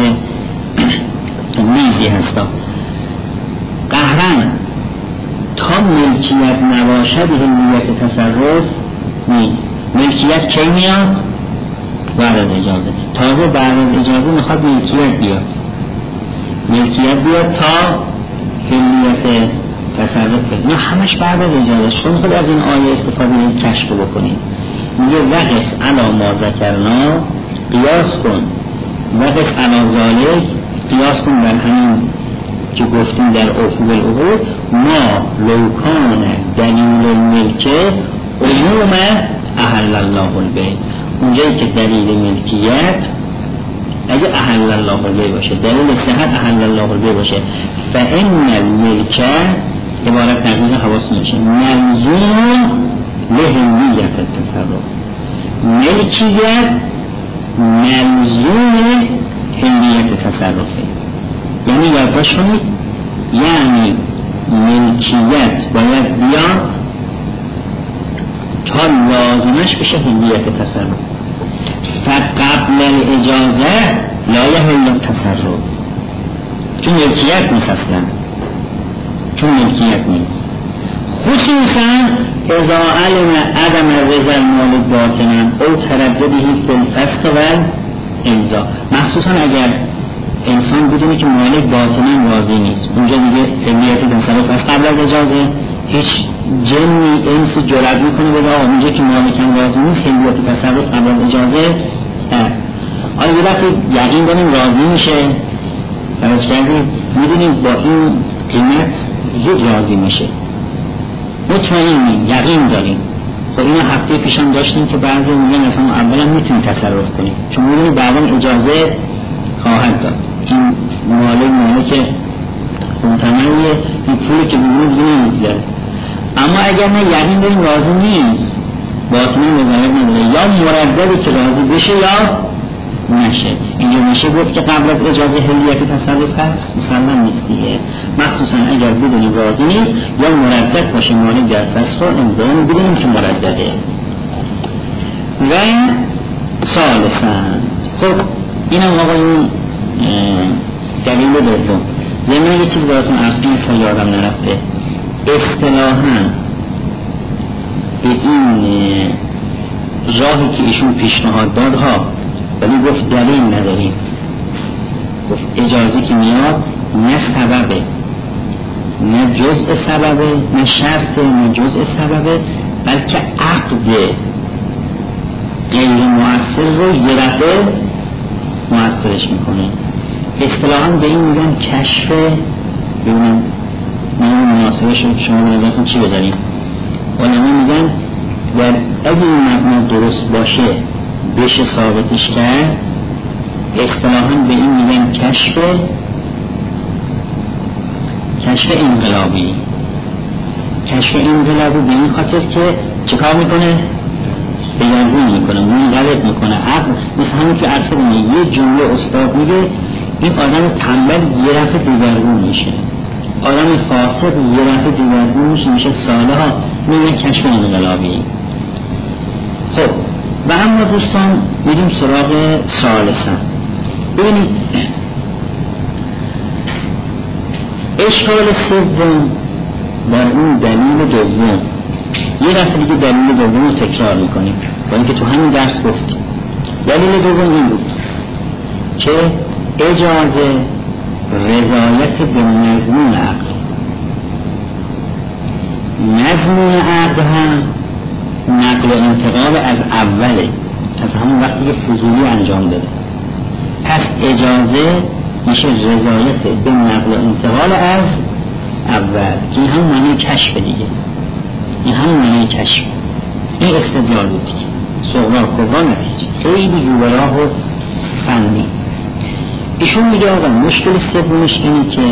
میزی هستا. قهرن تا ملکیت نباشد حلیت تصرف نیست. ملکیت کی میاد؟ بعد از اجازه. تازه بعد از اجازه میخواد ملکیت بیاد، ملکیت بیاد تا حلیت تصرف. نه همش بعد از اجازه. شما خود از این آیه استفاده این کشف بکنید. میگه وقس علی ما ذکرنا، قیاس کن وقس علی ذالک، قیاس کن بر همین که گفتیم در اوفوا بالعقود، ما لوکان دلیل الملکه عموم احل الله البیع، اونجایی که دلیل ملکیت اگه احل الله البیع باشه، دلیل صحت احل الله البیع باشه، فان الملکه عبارت تغییر حواس میشه ملزوم لحلیت التصرف، ملکیت ملزوم حلیت تصرفه. یعنی یادداشت کنید، یعنی ملکیت باید بیاد تا لازمش بشه حلیت تصرف. فقبل الاجازه لا یحل التصرف، چون ملکیت نیست اصلا، چون ملکیت نیست. خصوصا اذا علم عدم رضا المالک باطنا او ترددی فی الفسخ و امضا، مخصوصا اگر انسان بدونه که مالک باطنا راضی نیست، اونجا دیگه حلیت تصرف از قبل از اجازه هیچ جنی انس جرأت میکنه بگه آقا اونجا که مالکم راضی نیست حلیت تصرف قبل از اجازه هست. آیا یه وقتی یقین داریم راضی میشه، فرض کردیم میدونیم با این قیمت زود راضی میشه، مطمئنیم یقین داریم. خب این هفته پیشم داشتیم که بعضی میگن اصلا اولا میتونیم تصرف کنیم چون میدونیم بعدا اجازه خواهد داد. این مالک اون تمامی این پولی که بگونه دیگه نمیگذاره. اما اگر نه یقین داریم راضی نیست، باطنی رضایت نداره، یا مرددی که راضی بشه یا نشه. اینجا میشه گفت که قبل از اجازه هلیت تصرف هست؟ مسلم نیست دیگه، مخصوصا اگر بدونیم راضی نیست یا مردد باشه مانع در فسخ و امضا می‌بینیم که مردده. و ثالثاً خب اینم آقایون دلیل دوم. ضمن یه چیز براتون عرض کنم تا یادم نرفته، اصطلاحاً به این راهی که ایشون پیشنهاد داد ها، ولی گفت دلیل نداریم، گفت اجازه که میاد نه سببه، نه جزء سببه، نه شرطه، نه جزء سببه، بلکه عقد غیر مؤثر رو یه دفعه مؤثرش میکنه. اصطلاحاً به این میگن کشف. ببینم من مناسبش رو شما به نظرتون چی بذاریم؟ علما میگن در اگه این مبنا درست باشه بشه ثابتش کرد، اصطلاحاً به این میگن کشف انقلابی. کشف انقلابی به این خاطر که چیکار میکنه؟ دگرگون میکنه، منقلب میکنه. عقل مثل همون که عرض کنه یه جمله استاد میگه این آدم تنبل یه رفت دگرگون میشه، آدم فاسق یه رفت دگرگون میشه سالها. میگن کشف انقلابی. خب و اما دوستان میریم سراغ ثالثاً. ببینید اشکال سوم بر اون دلیل دوم، یه دفعه دیگه دلیل دوم رو تکرار میکنیم با اینکه تو همین درس گفتیم. دلیل دوم این بود که اجازه رضایت به مضمون عقد. مضمون عقد هم نقل و انتقال از اوله، از همون وقتی که فضولی انجام داده. پس اجازه میشه رضایت به نقل و انتقال از اول، که این هم معنی کشف دیگه، این هم معنی کشف. این استدلال بود دیگه، صغرا کبرا نتیجه، خیلی جوبراه و فنی. ایشون میگه آقا مشکل سومش اینه که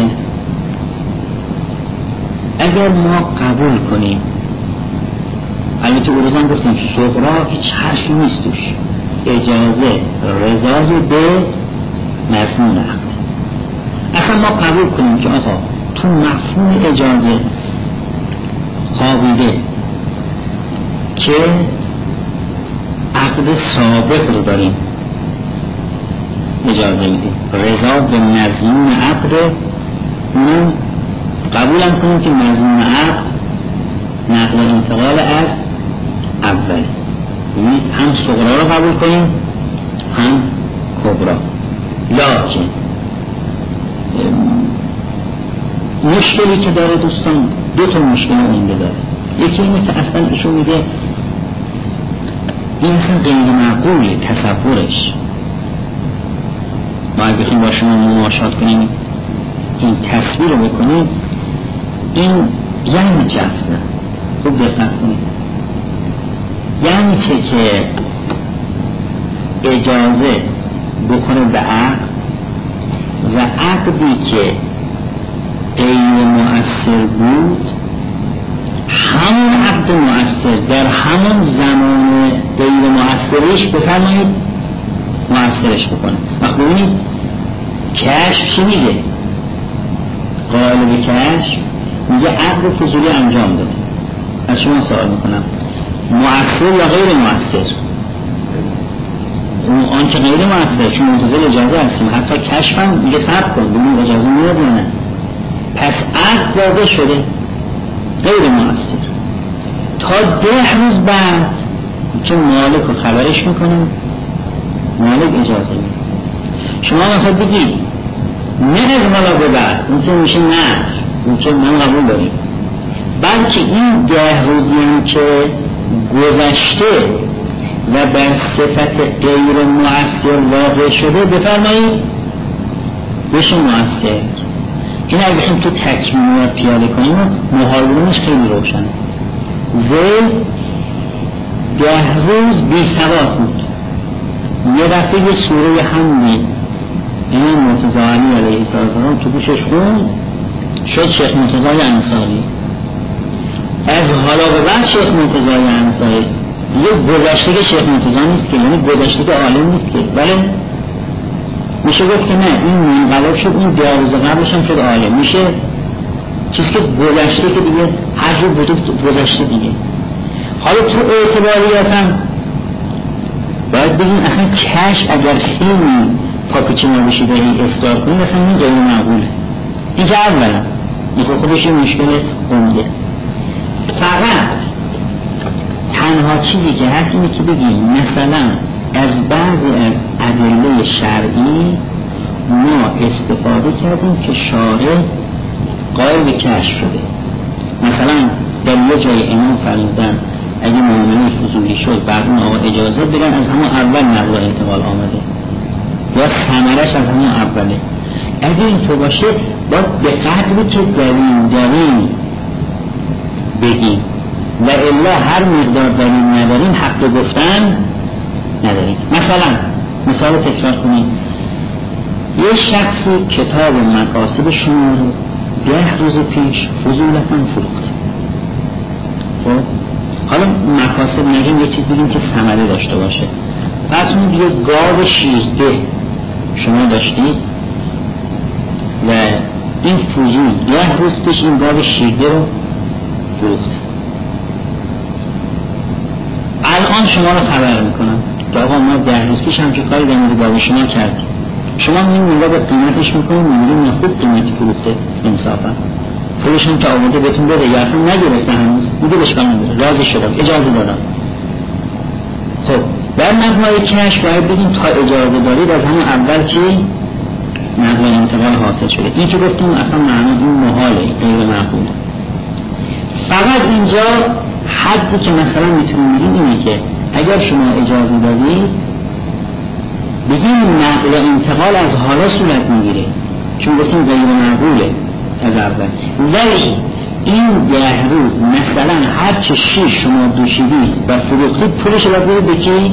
اگر ما قبول کنیم، البته او روزم گفتیم صغرا هیچ حرفی نیست توش، اجازه رضای به مضمون عقد، اصلا ما قبول کنیم که آقا تو مفهوم اجازه خوابیده که عقد سابق رو داریم اجازه میدیم، رضا به مضمون عقد، اونم قبولم کنیم که مضمون عقد نقل انتقال از اول، یعنی هم صغرا رو قبول کنیم هم کبرا. لکن مشکلی که داره دوستان، دو تا مشکل اونده داره. یکی اینه که اصلا ایشون میگه این اصلا غیر معقوله تصورش. ما اگه بخیم با شما مماشات کنیم این تصویر رو بکنیم، این یعنی چه اصلا؟ خوب دقت کنیم. یعنی چه که اجازه بکنه به عقد و عقدی که غیر مؤثر بود همون عقد مؤثر در همون زمان غیر مؤثرش بفرمایید مؤثرش بکنه. وقت ببینید کشف چی میگه؟ قائل به کشف میگه عقد فضولی انجام داده. از شما سوال میکنم مؤثر یا غیر مؤثر؟ آن که غیر مؤثر، چون منتظر اجازه هستیم، حتی کشف هم میگه صبر کن ببین اجازه میاد یا نه. پس عقد واقع شده غیر مؤثر تا 10 روز بعد که مالک رو خبرش میکنم، مالک اجازه میده. شما میخواد بگید نه از مالا به بعد، اون که میشه نه، اون که من قبول داریم، بلکه این 10 روزی هم که گذشته و بر صفت غیر مؤثر واقع شده بفرمایید بشه مؤثر. این اگه بخیم تو تکمیلیات پیاده کنیم محالونش خیلی روشنه. وی 10 روز بی سواد بود، یه دفعه یه سوره حمدی این مرتضی علی علیه السلام تو گوشش خون، شد شیخ مرتضی انصاری. از حالا به بعد شیخ مرتضی انصاری است، دیگه گذشته شیخ مرتضی نیست که، یعنی گذشته عالم نیست که. بله میشه گفت که نه این منقلب شد، این 2 روز قبلش هم شد عالم. میشه چیزی که گذشته که دیگه هر جور بود گذشته دیگه. حالا تو اعتباریاتم باید بگیم اصلا کشف اگر خیلی پاپیچینا بشی داری اصرار کنی مثلا این غیر معقوله. این که اولا این خودش یه مشکل عمده. فقط تنها چیزی که هست اینه که بگیم مثلا از بعضی از ادله شرعی ما استفاده کردیم که شارع قائل به کشف شده. مثلا در یه جای امام فرمودن اگه معامله فضولی شد بعد اون آقا اجازه بدن از همون اول نقل و انتقال آمده یا ثمرش از همون اوله. اگه اینطور باشه باید به قدری که داریم بگیم و الا هر مقدار دلیل نداریم حق گفتن نداریم. مثلا مثال تکرار کنیم، یه شخصی کتاب مقاصد شما رو 10 روز پیش فضولتاً فروخت. خب حالا مقاصد نگیم یه چیز بگیم که ثمره داشته باشه. پس اون یه گاو شیرده شما داشتید و این فضول 10 روز پیش این گاو شیرده رو فروخت. الان شما رو خبر میکنم که آقا ما 10 روز پیش همچه کاری در مورد گاو شما کردیم. شما میگید به قیمتش میکنید میگید خوب قیمتی فروخته انصافا پولش هم تا آمده بهتون بده یا اصلا نگرفته هنوز میگه بشکل نداره راضی شدم اجازه دارم. خب در مجموعه کشف باید بگیم تا اجازه دارید از همون اول چی نقل و انتقال حاصل شده. این که گفتیم اصلا معنی این محاله غیر معقوله. فقط اینجا حدی که مثلا میتونیم بگیم اینه که اگر شما اجازه دارید بگیم نقل و انتقال از حالا صورت میگیره چون گفتیم غیر معقوله از اول، ولی این 10 روز مثلا هر چه شیر شما دوشیدید و فروختید پولش رو باید به کی؟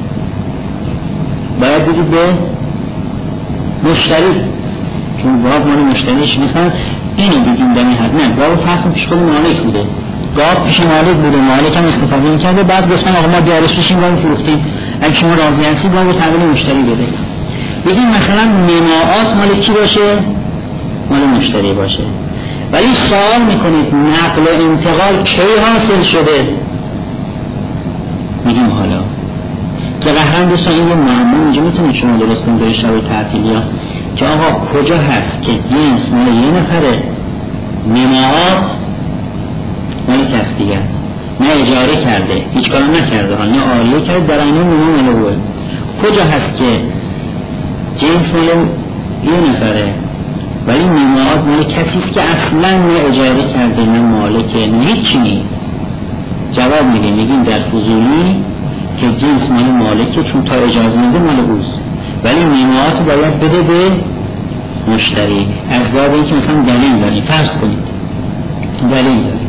باید بدید به مشتری، چون گاو مال مشتریش مثلا اینو بگیم دمی حد نه گاو فصل پیش خود مالک بوده، گاو پیش مالک بوده، مالک هم استفاده میکرده، بعد گفتن آقا ما 10 روز پیش این گاو فروختیم اگه شما راضی هستید گاو رو تحویل مشتری بده. بگیم مثلا نماعات مال کی باشه؟ مال مشتری باشه. ولی سوال میکنید نقل و انتقال کی حاصل شده؟ میگیم حالا که قهران دوستان این معمول اینجا میتونید شما درست کنید به شب تعطیلی ها که آقا کجا هست که جنس مال یه نفره، نماعات مال کس دیگر، نه اجاره کرده هیچ کار نکرده ها، نه عاریه کرده در اینه مال اوه. کجا هست که جنس مال یه نفره ولی نماعات مال کسیست که اصلا نه اجاره کرده نه مالکه نه هیچی نیست؟ جواب میگیم در فضولی که جنس مال مالکه چون تا اجازه نده مال اوست، ولی نماعات باید بده به مشتری از باب اینکه مثلا دلیل داری، فرض کنید دلیل داری.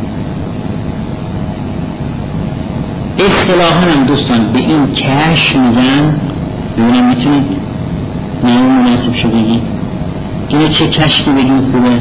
اصطلاحاً هم دوستان به این کشف میگن، ببینم میتونید نام مناسب شو بگید اینه چه کشفی بگیم خوبه؟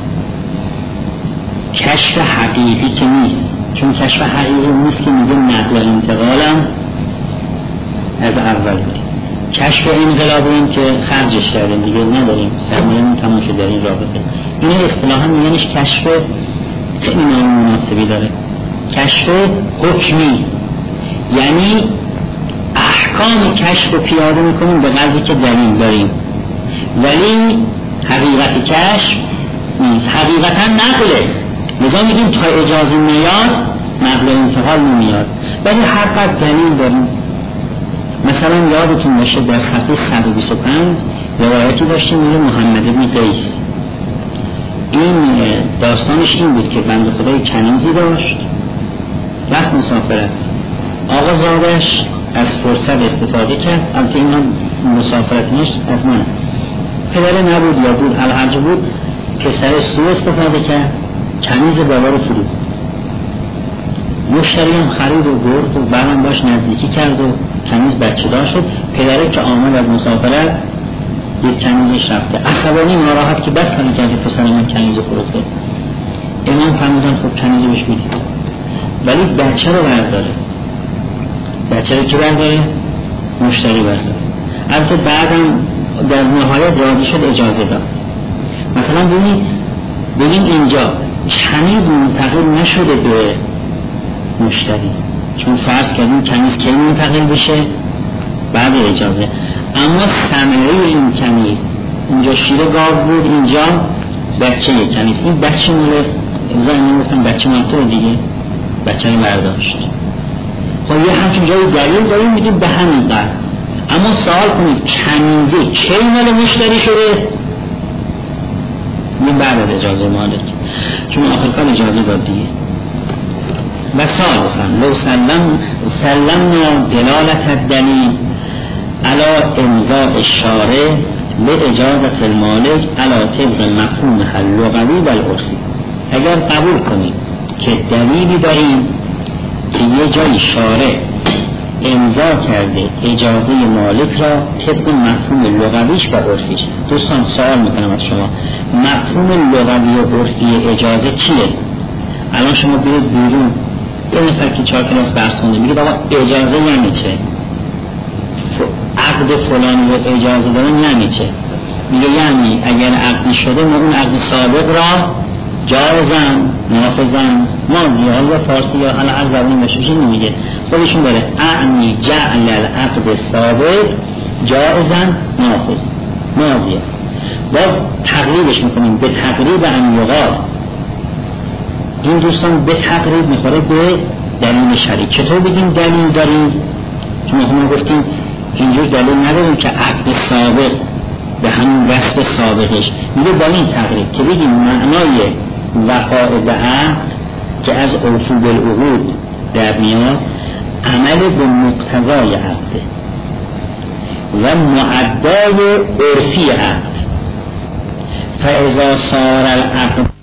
کشف حقیقی که نیست، چون کشف حقیقی نیست که میگه نقل و انتقالم از اول بودیم. کشف انقلاب این که خرجش کردیم دیگه نداریم، سرمایه‌مون تمام شد در این رابطه. این اصطلاحاً میگنش کشف خیلی نام مناسبی داره، کشف حکمی، یعنی احکام کشف رو پیاده میکنیم به قدری که دلیل داریم، ولی حقیقت کشف نیست، حقیقتا نقله. لذا میگیم تا اجازه میاد نقل و انتقال نمیاد، ولی هر قدر دلیل داریم. مثلا یادتون باشه در صفحه 125 روایتی داشتیم میره محمد بن قیس، این داستانش این بود که بنده خدای کنیزی داشت، رفت مسافرت، آقا زادش از فرصت استفاده کرد، البته این مسافرتش از من پدر نبود یا بود الحج بود، پسر سو استفاده کرد، کنیز بابا رو فروخت، مشتری هم خرید و برد و بعدم باش نزدیکی کرد و کنیز بچه دار شد. پدره که آمد از مسافرت یک کنیزش رفته عصبانی ناراحت که بس کنه که پسر من کنیز فروخته. امام فرمودن خب کنیز بهش بدید، ولی بچه رو برداره. بچه رو کی برداره؟ مشتری برداره. البته بعدم در نهایت راضی شد، اجازه داد. مثلا ببین اینجا کنیز منتقل نشده به مشتری، چون فرض کردیم کنیز کی منتقل بشه؟ بعد اجازه. اما ثمره این کنیز اینجا شیر گاو بود، اینجا بچه کنیز. این بچه مال ازای نمیگفتن بچه مال تو دیگه، بچه رو برداشت. خب یه همچون جایی دلیل داریم میدیم به همین قدر. اما سوال کنید کنیزه کی مال مشتری شده؟ این بعد از اجازه مالک، چون آخرکار اجازه داد دیگه. و ثالثا لو سلمنا دلالت الدلیل علی امضاء الشارع لاجازه المالک علی طبق مفهومها اللغوی و العرفی. اگر قبول کنیم که دلیلی داریم که یه جای شارع امضا کرده اجازه مالک را طبق مفهوم لغویش و عرفیش. دوستان سوال میکنم از شما، مفهوم لغوی و عرفی اجازه چیه؟ الان شما برید بیرون، یه نفر که 4 کلاس درس خونده میگه بابا اجازه یعنی چه؟ عقد فلانی رو اجازه دارن یعنی چه؟ میگه یعنی اگر عقدی شده ما اون عقد سابق را جایزن نافذن ماضی ها یا فارسی یا هر زبانی بشه نمیگه، خودشون داره اعنی جعل العقد سابق جایزن نافذن ماضی ها. باز تقریبش میکنیم به تقریب انیقا. این دوستان به تقریب میخوره به دلیل شرعی. چطور بگیم دلیل داریم؟ چون ما گفتیم اینجور دلیل نداریم که عقد سابق به همون وصف سابقش. میگه با این تقریب که بگیم معنای وقاع به عقد که از اوفو بالعقود در میاد عمل به مقتضای عقد و معدای عرفی عقد. فاذا صار العقد